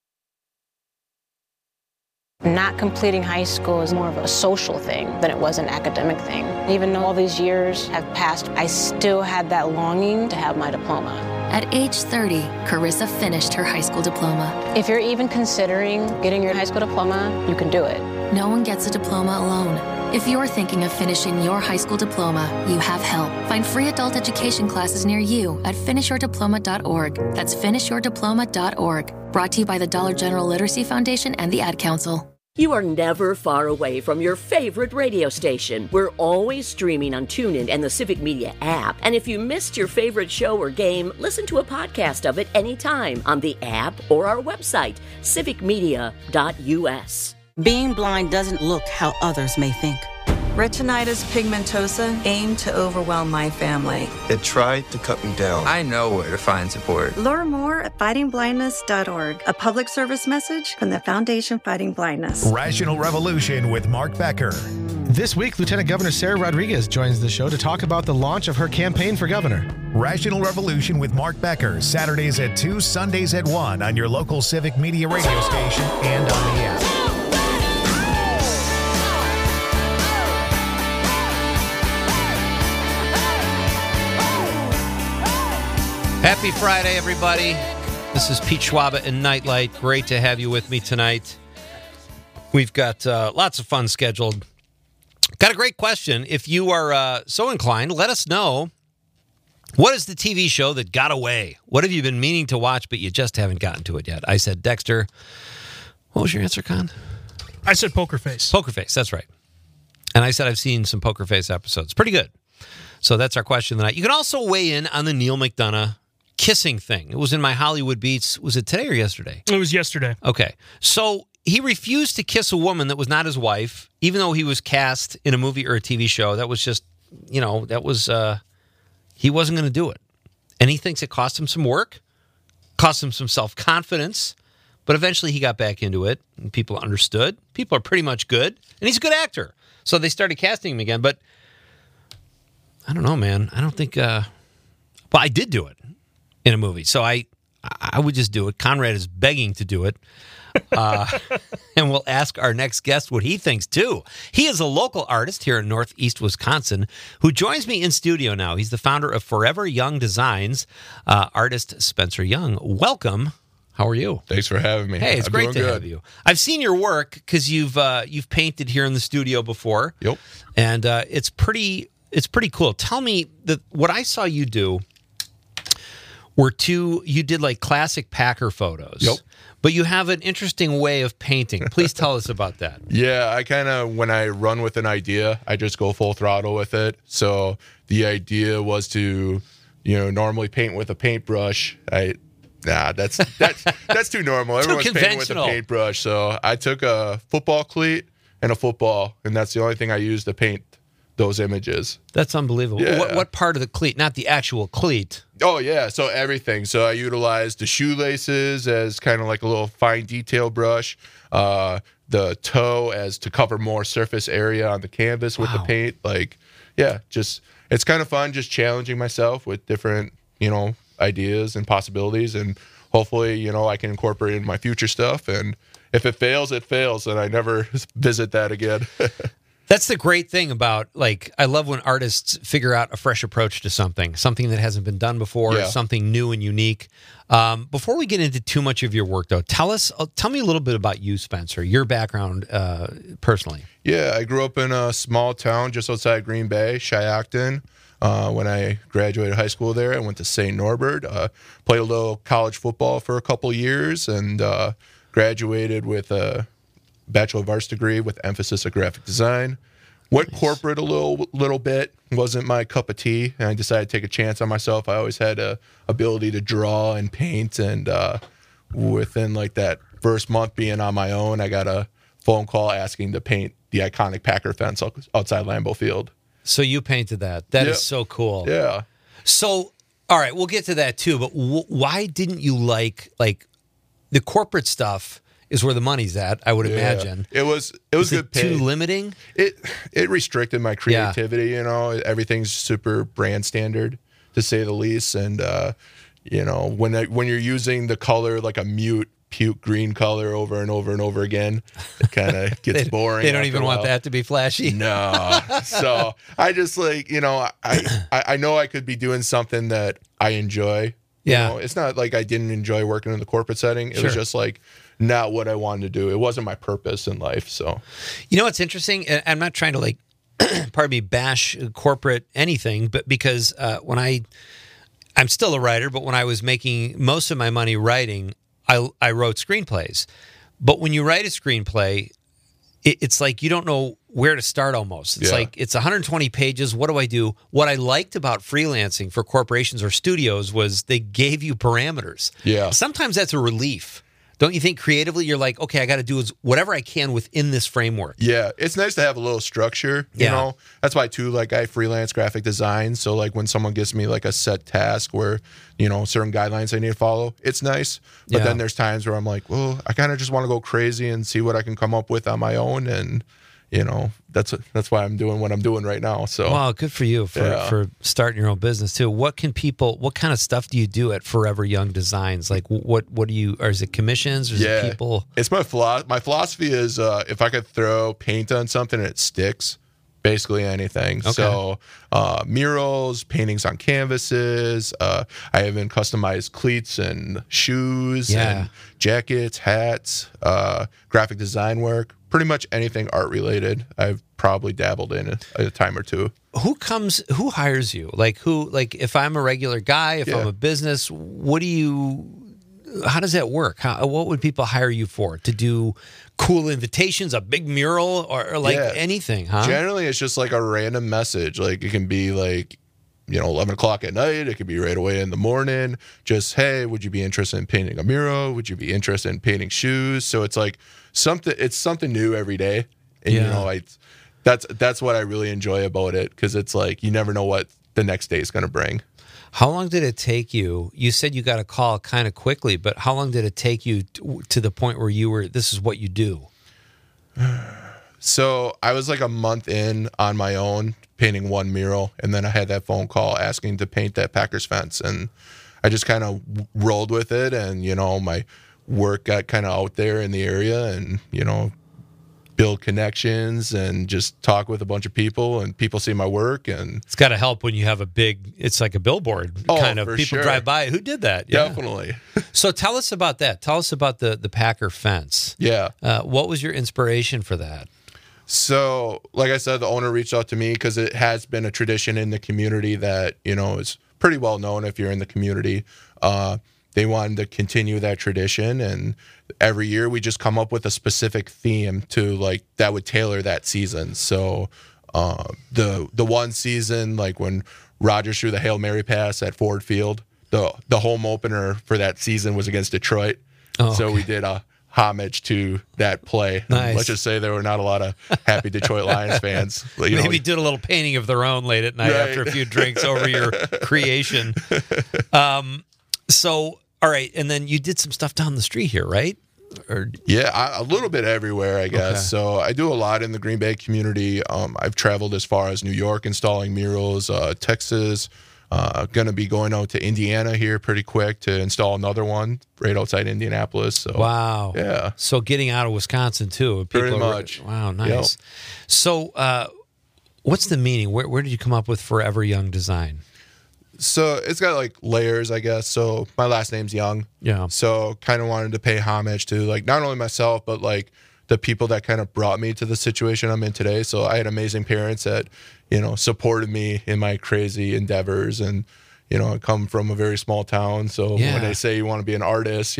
Not completing high school is more of a social thing than it was an academic thing. Even though all these years have passed, I still had that longing to have my diploma. At age 30, Carissa finished her high school diploma. If you're even considering getting your high school diploma, you can do it. No one gets a diploma alone. If you're thinking of finishing your high school diploma, you have help. Find free adult education classes near you at finishyourdiploma.org. That's finishyourdiploma.org. Brought to you by the Dollar General Literacy Foundation and the Ad Council. You are never far away from your favorite radio station. We're always streaming on TuneIn and the Civic Media app. And if you missed your favorite show or game, listen to a podcast of it anytime on the app or our website, civicmedia.us. Being blind doesn't look how others may think. Retinitis pigmentosa aimed to overwhelm my family. It tried to cut me down. I know where to find support. Learn more at fightingblindness.org. A public service message from the Foundation Fighting Blindness. Rational Revolution with Mark Becker. This week, Lieutenant Governor Sarah Rodriguez joins the show to talk about the launch of her campaign for governor. Rational Revolution with Mark Becker, Saturdays at 2, Sundays at 1 on your local Civic Media radio station and on the app. Happy Friday, everybody. This is Pete Schwaba and Nightlight. Great to have you with me tonight. We've got lots of fun scheduled. Got a great question. If you are so inclined, let us know. What is the TV show that got away? What have you been meaning to watch, but you just haven't gotten to it yet? I said Dexter. What was your answer, Con? I said Poker Face. Poker Face, that's right. And I said I've seen some Poker Face episodes. Pretty good. So that's our question tonight. You can also weigh in on the Neil McDonough kissing thing. It was in my Hollywood Beats. Was it today or yesterday? It was yesterday. Okay. So he refused to kiss a woman that was not his wife, even though he was cast in a movie or a TV show. That was just, that was... He wasn't going to do it. And he thinks it cost him some work, cost him some self-confidence, but eventually he got back into it, and people understood. People are pretty much good, and he's a good actor. So they started casting him again, but I don't know, man. I don't think... well, I did do it in a movie, so I would just do it. Conrad is begging to do it. And we'll ask our next guest what he thinks, too. He is a local artist here in Northeast Wisconsin who joins me in studio now. He's the founder of Forever Young Designs, artist Spencer Young. Welcome. How are you? Thanks for having me. Hey, it's great to have you. I've seen your work because you've painted here in the studio before. Yep. And it's pretty cool. Tell me, what I saw you do you did like classic Packer photos. Yep. But you have an interesting way of painting. Please tell us about that. Yeah, I kind of, when I run with an idea, I just go full throttle with it. So the idea was to, normally paint with a paintbrush. That's too normal. Everyone's painting with a paintbrush. So I took a football cleat and a football, and that's the only thing I used to paint those images. That's unbelievable. Yeah. What part of the cleat? Not the actual cleat. Oh, yeah. So everything. So I utilized the shoelaces as kind of like a little fine detail brush, the toe as to cover more surface area on the canvas with the paint. It's kind of fun just challenging myself with different, ideas and possibilities. And hopefully, I can incorporate it in my future stuff. And if it fails, it fails. And I never visit that again. That's the great thing about, I love when artists figure out a fresh approach to something that hasn't been done before, something new and unique. Before we get into too much of your work, though, tell me a little bit about you, Spencer, your background personally. Yeah, I grew up in a small town just outside Green Bay, Shiocton. When I graduated high school there, I went to St. Norbert, played a little college football for a couple years, and graduated with a Bachelor of Arts degree with emphasis of graphic design. Went corporate a little bit, wasn't my cup of tea, and I decided to take a chance on myself. I always had a ability to draw and paint, and within that first month being on my own, I got a phone call asking to paint the iconic Packer fence outside Lambeau Field. So you painted that. That is so cool. Yeah. So, all right, we'll get to that too, but why didn't you like the corporate stuff? Is where the money's at, I would imagine. It was good pay. Too limiting? It restricted my creativity, Everything's super brand standard, to say the least. And, when you're using the color like a mute puke green color over and over and over again, it kind of gets boring. They don't even want that to be flashy. No. So I just I know I could be doing something that I enjoy. It's not like I didn't enjoy working in the corporate setting. It was just not what I wanted to do. It wasn't my purpose in life. So, what's interesting? I'm not trying to pardon me, bash corporate anything, but because when I'm still a writer, but when I was making most of my money writing, I wrote screenplays. But when you write a screenplay, it's like you don't know where to start almost. It's like it's 120 pages. What do I do? What I liked about freelancing for corporations or studios was they gave you parameters. Yeah. Sometimes that's a relief. Don't you think creatively you're like, okay, I got to do whatever I can within this framework? Yeah, it's nice to have a little structure, you know? That's why, too, I freelance graphic design. So, when someone gives me, a set task where, certain guidelines I need to follow, it's nice. But then there's times where I'm like, well, I kind of just want to go crazy and see what I can come up with on my own. And, that's why I'm doing what I'm doing right now. So, well, good for you for starting your own business too. What kind of stuff do you do at Forever Young Designs? Like what do you, or is it commissions or is it people? It's my philosophy is if I could throw paint on something and it sticks, basically anything. Okay. So murals, paintings on canvases. I even customized cleats and shoes and jackets, hats, graphic design work. Pretty much anything art related, I've probably dabbled in a time or two. Who hires you? Like if I'm a regular guy, if I'm a business, how does that work? What would people hire you for? To do cool invitations, a big mural, or anything, huh? Generally, it's just like a random message. Like it can be like, 11 o'clock at night. It could be right away in the morning. Just, hey, would you be interested in painting a mural? Would you be interested in painting shoes? So it's like something new every day. And, that's what I really enjoy about it, because it's like you never know what the next day is going to bring. How long did it take you? You said you got a call kind of quickly, but how long did it take you to the point where this is what you do? So I was like a month in on my own painting one mural, and then I had that phone call asking to paint that Packers fence, and I just kind of rolled with it, and my work got kind of out there in the area, and build connections and just talk with a bunch of people, and people see my work. And it's got to help when you have it's like a billboard kind of, people drive by. Who did that? Definitely. So tell us about that. Tell us about the Packer fence. Yeah. What was your inspiration for that? So, like I said, the owner reached out to me because it has been a tradition in the community that, is pretty well known if you're in the community. They wanted to continue that tradition, and every year we just come up with a specific theme that would tailor that season. So the one season, like when Rodgers threw the Hail Mary pass at Ford Field, the home opener for that season was against Detroit. So we did a homage to that play. Nice. Let's just say there were not a lot of happy Detroit Lions fans. Maybe did a little painting of their own late at night after a few drinks over your creation. So, all right, and then you did some stuff down the street here, right? A little bit everywhere, I guess. Okay. So I do a lot in the Green Bay community. I've traveled as far as New York installing murals, Texas. Going to be going out to Indiana here pretty quick to install another one right outside Indianapolis. So, wow. Yeah. So getting out of Wisconsin, too. Pretty much. Wow, nice. Yep. So what's the meaning? Where did you come up with Forever Young Design? So it's got like layers, I guess. So my last name's Young. Yeah. So kind of wanted to pay homage to like not only myself, but like the people that kind of brought me to the situation I'm in today. So I had amazing parents that, supported me in my crazy endeavors. And, I come from a very small town. So when they say you want to be an artist,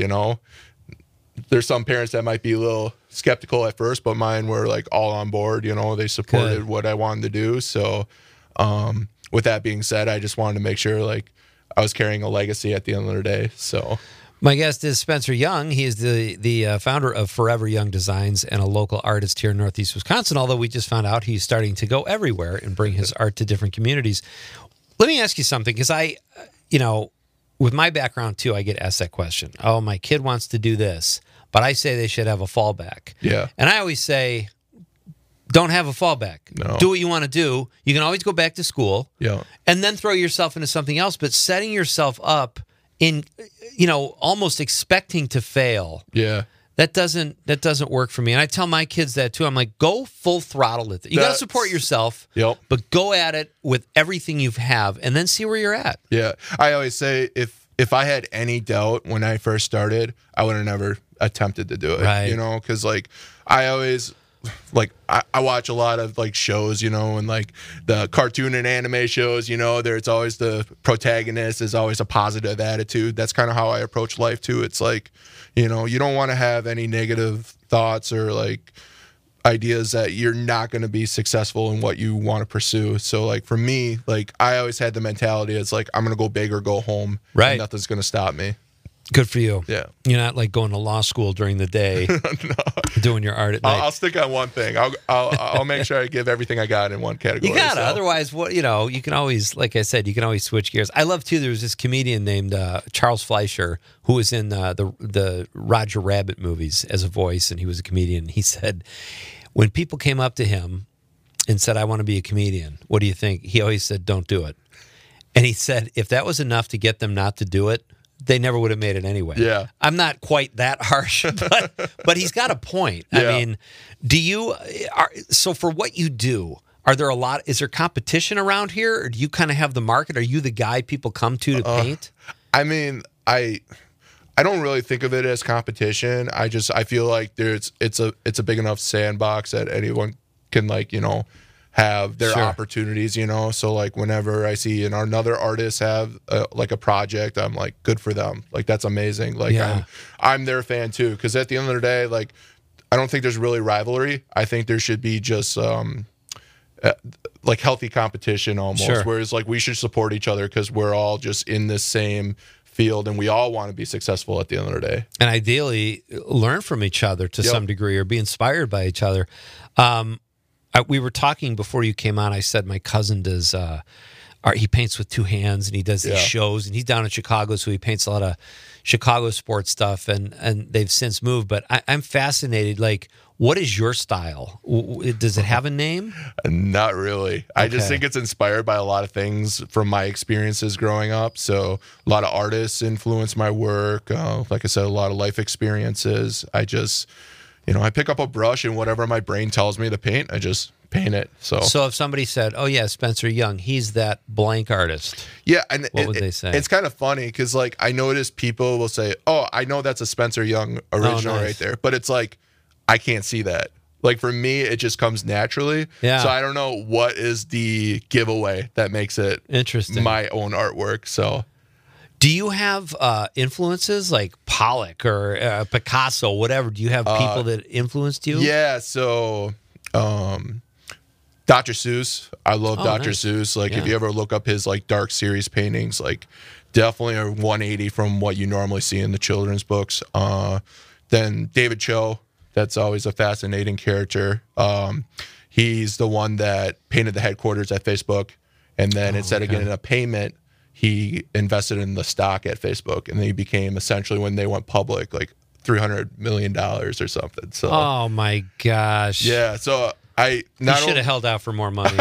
there's some parents that might be a little skeptical at first, but mine were like all on board. They supported what I wanted to do. So, with that being said, I just wanted to make sure like I was carrying a legacy at the end of the day. So my guest is Spencer Young. He is the founder of Forever Young Designs and a local artist here in Northeast Wisconsin, although we just found out he's starting to go everywhere and bring his art to different communities. Let me ask you something, because I, with my background too, I get asked that question. Oh, my kid wants to do this, but I say they should have a fallback. Yeah. And I always say, don't have a fallback. No. Do what you want to do. You can always go back to school. Yeah. And then throw yourself into something else. But setting yourself up in, almost expecting to fail. Yeah. That doesn't work for me. And I tell my kids that too. I'm like, go full throttle at it. You got to support yourself. Yep. But go at it with everything you have, and then see where you're at. Yeah. I always say if I had any doubt when I first started, I would have never attempted to do it. Right. Because like I always. Like I watch a lot of like shows, and like the cartoon and anime shows, it's always the protagonist is always a positive attitude. That's kind of how I approach life too. It's like, you don't want to have any negative thoughts or like ideas that you're not going to be successful in what you want to pursue. So like for me, like I always had the mentality it's like I'm going to go big or go home. Right. And nothing's going to stop me. Good for you. Yeah. You're not like going to law school during the day, doing your art at night. I'll stick on one thing. I'll make sure I give everything I got in one category. You gotta. Otherwise, you can always, like I said, you can always switch gears. I love too. There was this comedian named Charles Fleischer who was in the Roger Rabbit movies as a voice, and he was a comedian. He said, when people came up to him and said, I want to be a comedian, what do you think? He always said, don't do it. And he said, if that was enough to get them not to do it, they never would have made it anyway. Yeah. I'm not quite that harsh, but he's got a point. Yeah. I mean, so for what you do, is there competition around here, or do you kind of have the market? Are you the guy people come to paint? I mean, I don't really think of it as competition. I feel like it's a big enough sandbox that anyone can, like, you know, have their opportunities, you know. So like whenever I see another artist have like a project, I'm like, good for them. Like, that's amazing. Like, I'm their fan too, because at the end of the day, like, I don't think there's really rivalry. I think there should be just like healthy competition almost. Sure. Whereas like we should support each other because we're all just in this same field and we all want to be successful at the end of the day. And ideally learn from each other to some degree, or be inspired by each other. We were talking before you came on. I said my cousin does art. He paints with two hands, and he does these shows, and he's down in Chicago, so he paints a lot of Chicago sports stuff, and they've since moved. But I'm fascinated, like, what is your style? Does it have a name? Not really. I just think it's inspired by a lot of things from my experiences growing up. So a lot of artists influence my work. Like I said, a lot of life experiences. I just, I pick up a brush, and whatever my brain tells me to paint, I just paint it. So if somebody said, oh yeah, Spencer Young, he's that blank artist. Yeah. And what would they say? It's kind of funny because, like, I notice people will say, oh, I know that's a Spencer Young original right there. But it's like, I can't see that. Like, for me, it just comes naturally. Yeah. So I don't know what is the giveaway that makes it interesting, my own artwork. So do you have influences like Pollock or Picasso, whatever? Do you have people that influenced you? Yeah. So Dr. Seuss. I love Dr. Seuss. Like, if you ever look up his, like, dark series paintings, like, definitely a 180 from what you normally see in the children's books. Then David Cho. That's always a fascinating character. He's the one that painted the headquarters at Facebook. And then instead of getting a payment, he invested in the stock at Facebook. And then he became, essentially, when they went public, like $300 million or something. So, oh, my gosh. Yeah. So you should have held out for more money.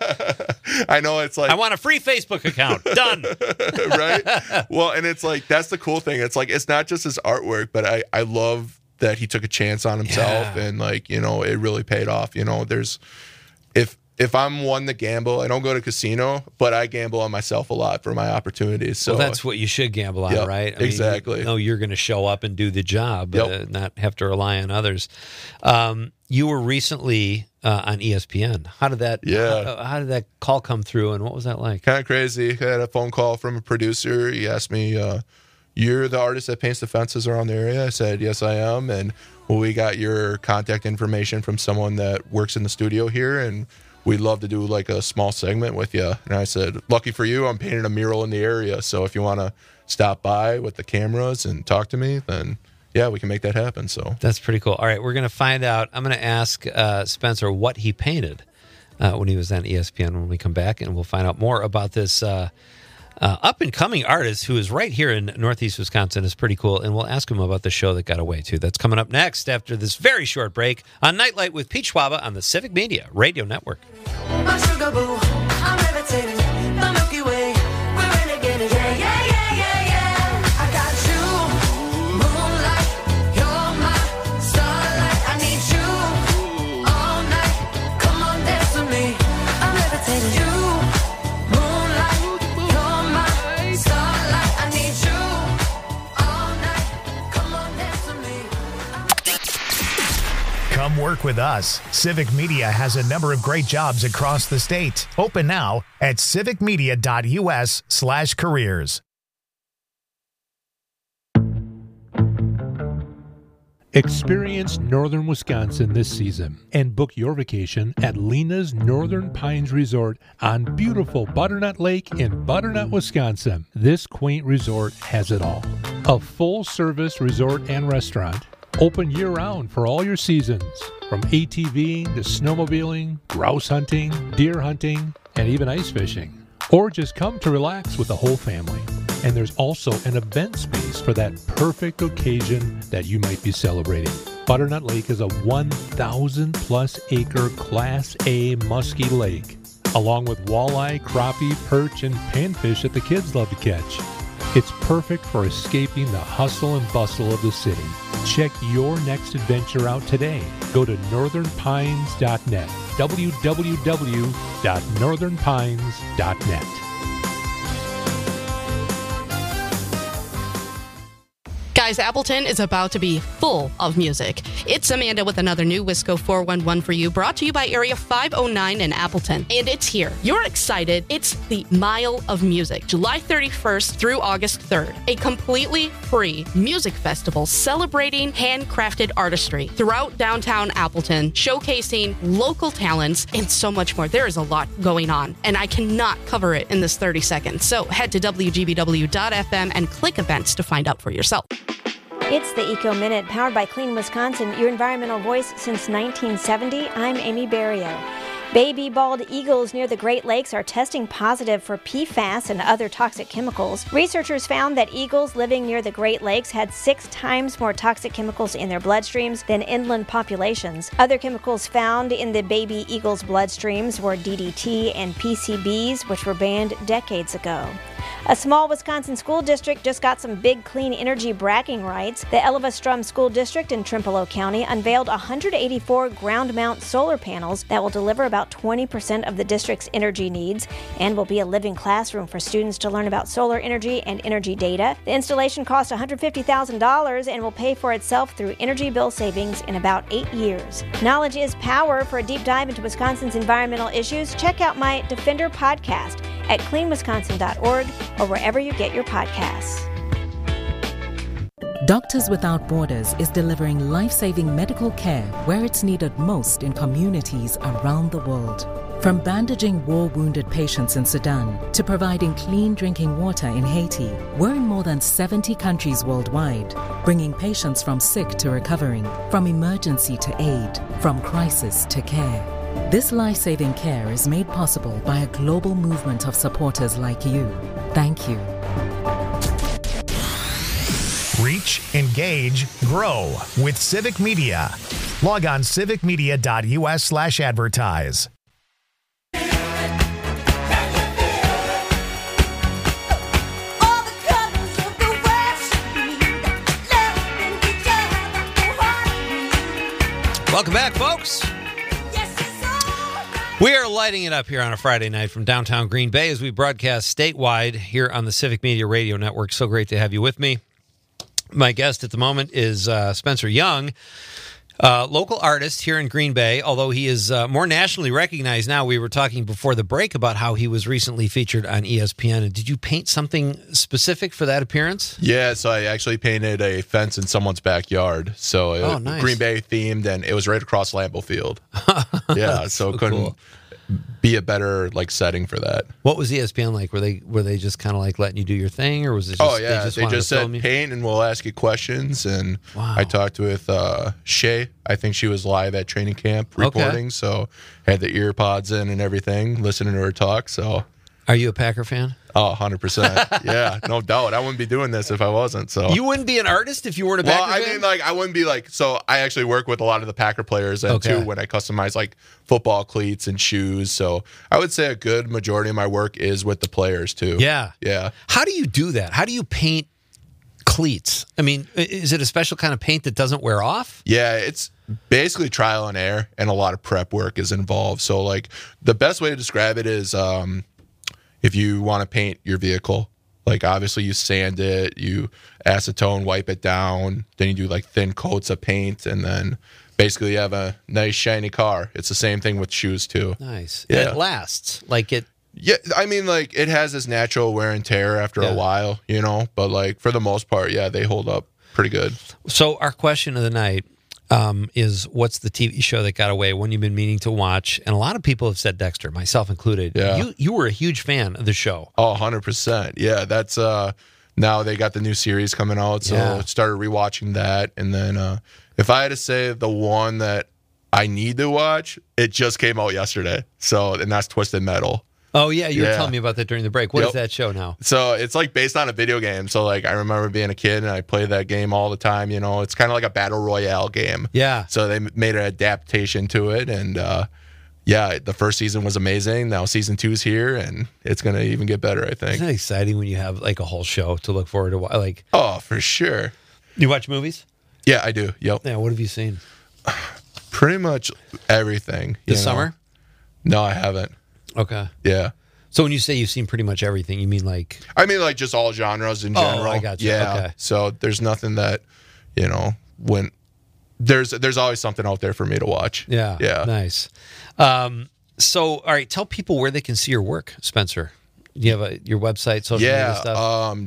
I know, it's like, I want a free Facebook account. Done. Right? Well, and it's like, that's the cool thing. It's like, it's not just his artwork, but I love that he took a chance on himself, and, like, it really paid off. There's, if I'm one to gamble, I don't go to casino, but I gamble on myself a lot for my opportunities. So that's what you should gamble on, right? I exactly. mean, you're going to show up and do the job, not have to rely on others. You were recently on ESPN. How did that? Yeah. How did that call come through, and what was that like? Kind of crazy. I had a phone call from a producer. He asked me, "You're the artist that paints the fences around the area?" I said, "Yes, I am." And we got your contact information from someone that works in the studio here, and we'd love to do, like, a small segment with you. And I said, lucky for you, I'm painting a mural in the area. So if you want to stop by with the cameras and talk to me, then yeah, we can make that happen. So that's pretty cool. All right, we're going to find out. I'm going to ask Spencer what he painted when he was on ESPN when we come back, and we'll find out more about this up-and-coming artist who is right here in Northeast Wisconsin. Is pretty cool, and we'll ask him about the show that got away, too. That's coming up next after this very short break on Nightlight with Pete Schwaba on the Civic Media Radio Network. My sugar boo, I'm levitating, the Milky Way, we're renegading, yeah, yeah, yeah, yeah, yeah. I got you, moonlight, you're my starlight. I need you all night, come on, dance with me. I'm levitating, you, moonlight, you're my starlight. I need you all night, come on, dance with me. Come work with us. Civic Media has a number of great jobs across the state. Open now at civicmedia.us/careers. Experience northern Wisconsin this season and book your vacation at Lena's Northern Pines Resort on beautiful Butternut Lake in Butternut, Wisconsin. This quaint resort has it all. A full-service resort and restaurant, open year-round for all your seasons, from ATVing to snowmobiling, grouse hunting, deer hunting, and even ice fishing. Or just come to relax with the whole family. And there's also an event space for that perfect occasion that you might be celebrating. Butternut Lake is a 1,000-plus acre Class A musky lake, along with walleye, crappie, perch, and panfish that the kids love to catch. It's perfect for escaping the hustle and bustle of the city. Check your next adventure out today. Go to northernpines.net, www.northernpines.net. Guys, Appleton is about to be full of music. It's Amanda with another new Wisco 411 for you, brought to you by Area 509 in Appleton. And it's here. You're excited. It's the Mile of Music, July 31st through August 3rd. A completely free music festival celebrating handcrafted artistry throughout downtown Appleton, showcasing local talents and so much more. There is a lot going on, and I cannot cover it in this 30 seconds. So head to WGBW.FM and click events to find out for yourself. It's the Eco Minute, powered by Clean Wisconsin, your environmental voice since 1970. I'm Amy Barrio. Baby bald eagles near the Great Lakes are testing positive for PFAS and other toxic chemicals. Researchers found that eagles living near the Great Lakes had 6 times more toxic chemicals in their bloodstreams than inland populations. Other chemicals found in the baby eagles' bloodstreams were DDT and PCBs, which were banned decades ago. A small Wisconsin school district just got some big clean energy bragging rights. The Elva-Strum School District in Trempealeau County unveiled 184 ground-mount solar panels that will deliver about 20% of the district's energy needs and will be a living classroom for students to learn about solar energy and energy data. The installation cost $150,000 and will pay for itself through energy bill savings in about 8 years. Knowledge is power. For a deep dive into Wisconsin's environmental issues, check out my Defender podcast at cleanwisconsin.org or wherever you get your podcasts. Doctors Without Borders is delivering life-saving medical care where it's needed most in communities around the world. From bandaging war-wounded patients in Sudan to providing clean drinking water in Haiti, we're in more than 70 countries worldwide, bringing patients from sick to recovering, from emergency to aid, from crisis to care. This life-saving care is made possible by a global movement of supporters like you. Thank you. Reach, engage, grow with Civic Media. Log on civicmedia.us/advertise. Welcome back, folks. We are lighting it up here on a Friday night from downtown Green Bay as we broadcast statewide here on the Civic Media Radio Network. So great to have you with me. My guest at the moment is Spencer Young, local artist here in Green Bay, although he is more nationally recognized now. We were talking before the break about how he was recently featured on ESPN. And did you paint something specific for that appearance? Yeah, so I actually painted a fence in someone's backyard. So it was nice. Green Bay themed, and it was right across Lambeau Field. Yeah, so it couldn't be a better setting for that. What was ESPN like? Were they just kind of like letting you do your thing, or was it just they just said paint and we'll ask you questions? And wow. I talked with Shay. I think she was live at training camp reporting, so had the ear pods in and everything, listening to her talk. So, are you a Packer fan? Oh, 100%. Yeah, no doubt. I wouldn't be doing this if I wasn't. So you wouldn't be an artist if you weren't a Packer fan? I mean, I wouldn't be so I actually work with a lot of the Packer players and too when I customize football cleats and shoes. So I would say a good majority of my work is with the players too. Yeah. Yeah. How do you do that? How do you paint cleats? I mean, is it a special kind of paint that doesn't wear off? Yeah, it's basically trial and error, and a lot of prep work is involved. So the best way to describe it is if you want to paint your vehicle, obviously you sand it, you acetone, wipe it down, then you do thin coats of paint, and then basically you have a nice shiny car. It's the same thing with shoes too. Nice. Yeah. And it lasts. Yeah, I mean, it has this natural wear and tear after a while, but for the most part, yeah, they hold up pretty good. So our question of the night is, what's the TV show that got away, one you've been meaning to watch? And a lot of people have said Dexter, myself included. Yeah. You were a huge fan of the show. Oh, 100%. Yeah, that's now they got the new series coming out, so started rewatching that. And then if I had to say the one that I need to watch, it just came out yesterday. So, and that's Twisted Metal. Oh, yeah. You were telling me about that during the break. What is that show now? So it's like based on a video game. So like I remember being a kid and I played that game all the time. You know, it's kind of like a battle royale game. Yeah. So they made an adaptation to it. And the first season was amazing. Now season 2 is here and it's going to even get better, I think. Isn't it exciting when you have like a whole show to look forward to? Like, oh, for sure. You watch movies? Yeah, I do. Yep. Yeah. What have you seen? Pretty much everything. This summer? No, I haven't. Okay. Yeah. So when you say you've seen pretty much everything, you mean like? I mean like just all genres in general. Oh, I got you. Yeah. Okay. So there's nothing that, when there's always something out there for me to watch. Yeah. Yeah. Nice. So, all right, tell people where they can see your work, Spencer. Do you have your website, social media stuff?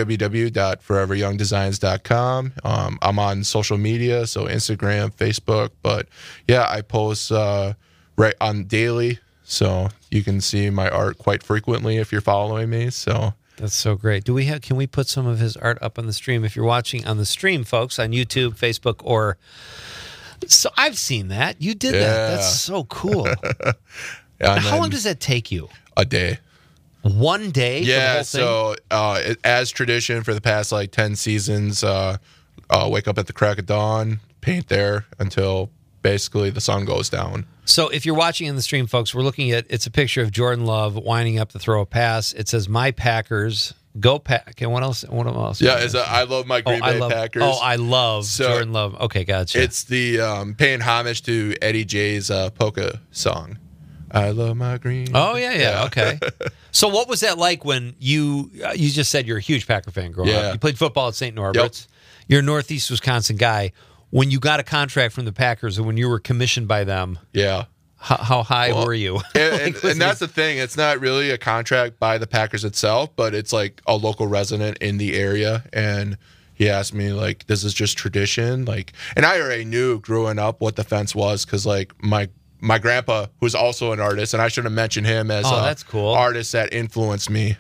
www.foreveryoungdesigns.com. I'm on social media, so Instagram, Facebook. But yeah, I post right on daily, so you can see my art quite frequently if you're following me. So that's so great. Can we put some of his art up on the stream? If you're watching on the stream, folks, on YouTube, Facebook, or so I've seen that. You did that. That's so cool. How long does that take you? A day. One day? Yeah, for the whole thing? So as tradition for the past like 10 seasons, wake up at the crack of dawn, paint there until basically the sun goes down. So if you're watching in the stream, folks, we're looking at, it's a picture of Jordan Love winding up to throw a pass. It says, "My Packers, go Pack." And what else? Yeah, I love my Green Bay Packers. I love Jordan Love. Okay, gotcha. It's the paying homage to Eddie J's polka song. I love my green. Oh, yeah. Okay. So what was that like when you just said you're a huge Packer fan growing up? You played football at St. Norbert's. Yep. You're a Northeast Wisconsin guy. When you got a contract from the Packers and when you were commissioned by them, how high were you? And that's the thing. It's not really a contract by the Packers itself, but it's like a local resident in the area. And he asked me, like, this is just tradition. Like, and I already knew growing up what the fence was because, like, my grandpa, who's also an artist, and I should have mentioned him as that's cool. Artist that influenced me.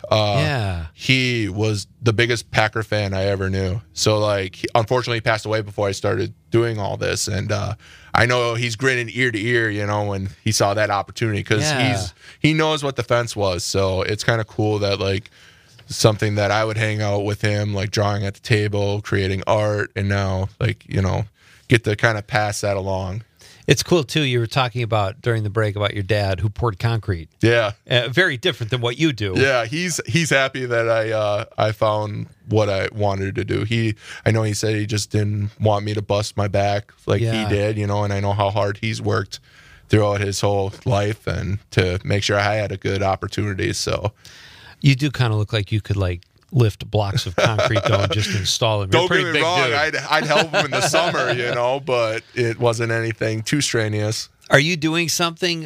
He was the biggest Packer fan I ever knew. So, like, he unfortunately passed away before I started doing all this. And I know he's grinning ear to ear, when he saw that opportunity because he knows what the fence was. So it's kind of cool that, like, something that I would hang out with him, like drawing at the table, creating art, and now, like, get to kind of pass that along. It's cool, too. You were talking about during the break about your dad who poured concrete. Yeah. Very different than what you do. Yeah, he's happy that I found what I wanted to do. I know he said he just didn't want me to bust my back like he did, and I know how hard he's worked throughout his whole life and to make sure I had a good opportunity. So you do kind of look like you could, like, lift blocks of concrete though and just install them. Don't get me wrong, I'd help him in the summer, but it wasn't anything too strenuous. Are you doing something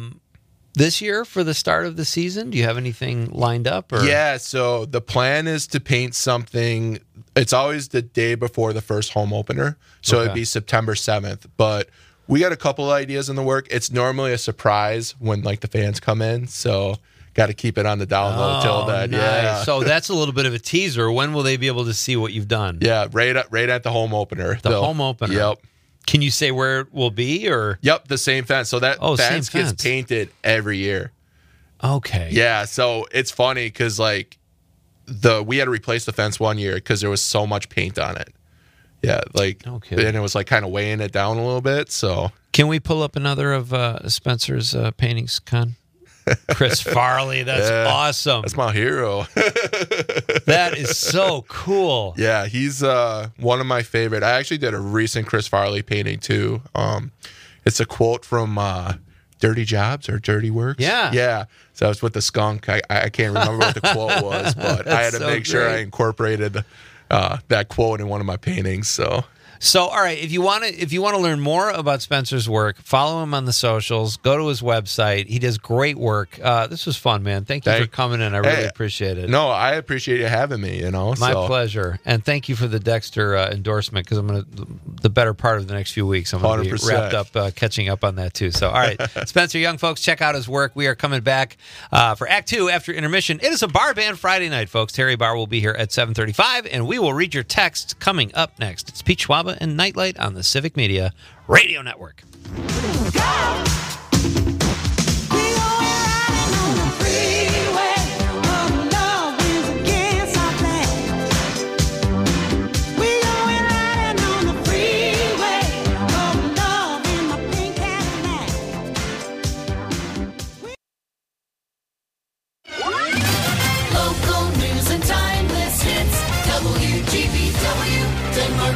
this year for the start of the season? Do you have anything lined up? Or? Yeah, so the plan is to paint something. It's always the day before the first home opener, so it'd be September 7th. But we got a couple ideas in the work. It's normally a surprise when, like, the fans come in, so got to keep it on the down low till then. Nice. Yeah. So that's a little bit of a teaser. When will they be able to see what you've done? Yeah, right at the home opener. Home opener. Yep. Can you say where it will be, or? Yep, the same fence. So that fence gets painted every year. Okay. Yeah, so it's funny because, like, we had to replace the fence one year because there was so much paint on it. Yeah, like, and it was like kind of weighing it down a little bit. So can we pull up another of Spencer's paintings, Con? Chris Farley, that's awesome. That's my hero. That is so cool. Yeah, he's one of my favorite. I actually did a recent Chris Farley painting too. It's a quote from Dirty Jobs or Dirty Works. Yeah. So I was with the skunk. I can't remember what the quote was, but I had to make sure I incorporated that quote in one of my paintings. So, all right, if you want to learn more about Spencer's work, follow him on the socials. Go to his website. He does great work. This was fun, man. Thank you for coming in. I really appreciate it. No, I appreciate you having me. My pleasure. And thank you for the Dexter endorsement because the better part of the next few weeks, I'm going to be wrapped up catching up on that too. So, all right, Spencer Young, folks, check out his work. We are coming back for Act 2 after intermission. It is a bar band Friday night, folks. Terry Barr will be here at 7:35, and we will read your texts coming up next. It's Pete Schwaba and Nightlight on the Civic Media Radio Network. Go! We go riding on the free.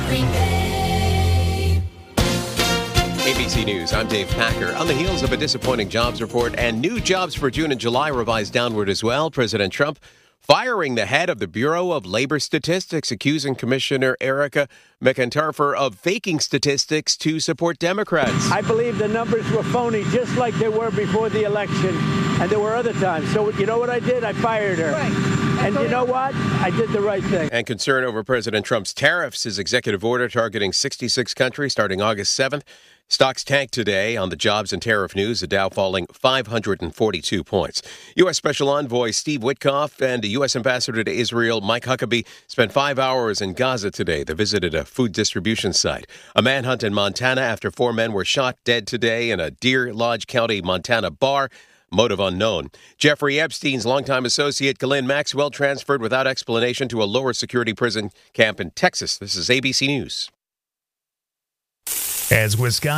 Green Bay. ABC News, I'm Dave Packer. On the heels of a disappointing jobs report and new jobs for June and July revised downward as well, President Trump firing the head of the Bureau of Labor Statistics, accusing Commissioner Erica McIntyre of faking statistics to support Democrats. I believe the numbers were phony, just like they were before the election, and there were other times. So you know what I did? I fired her. Right. And you know what? I did the right thing. And concern over President Trump's tariffs, his executive order targeting 66 countries starting August 7th. Stocks tanked today on the jobs and tariff news, the Dow falling 542 points. U.S. Special Envoy Steve Witkoff and U.S. Ambassador to Israel Mike Huckabee spent 5 hours in Gaza today. They visited a food distribution site. A manhunt in Montana after 4 men were shot dead today in a Deer Lodge County, Montana bar. Motive unknown. Jeffrey Epstein's longtime associate Ghislaine Maxwell transferred without explanation to a lower security prison camp in Texas. This is ABC News. As Wisconsin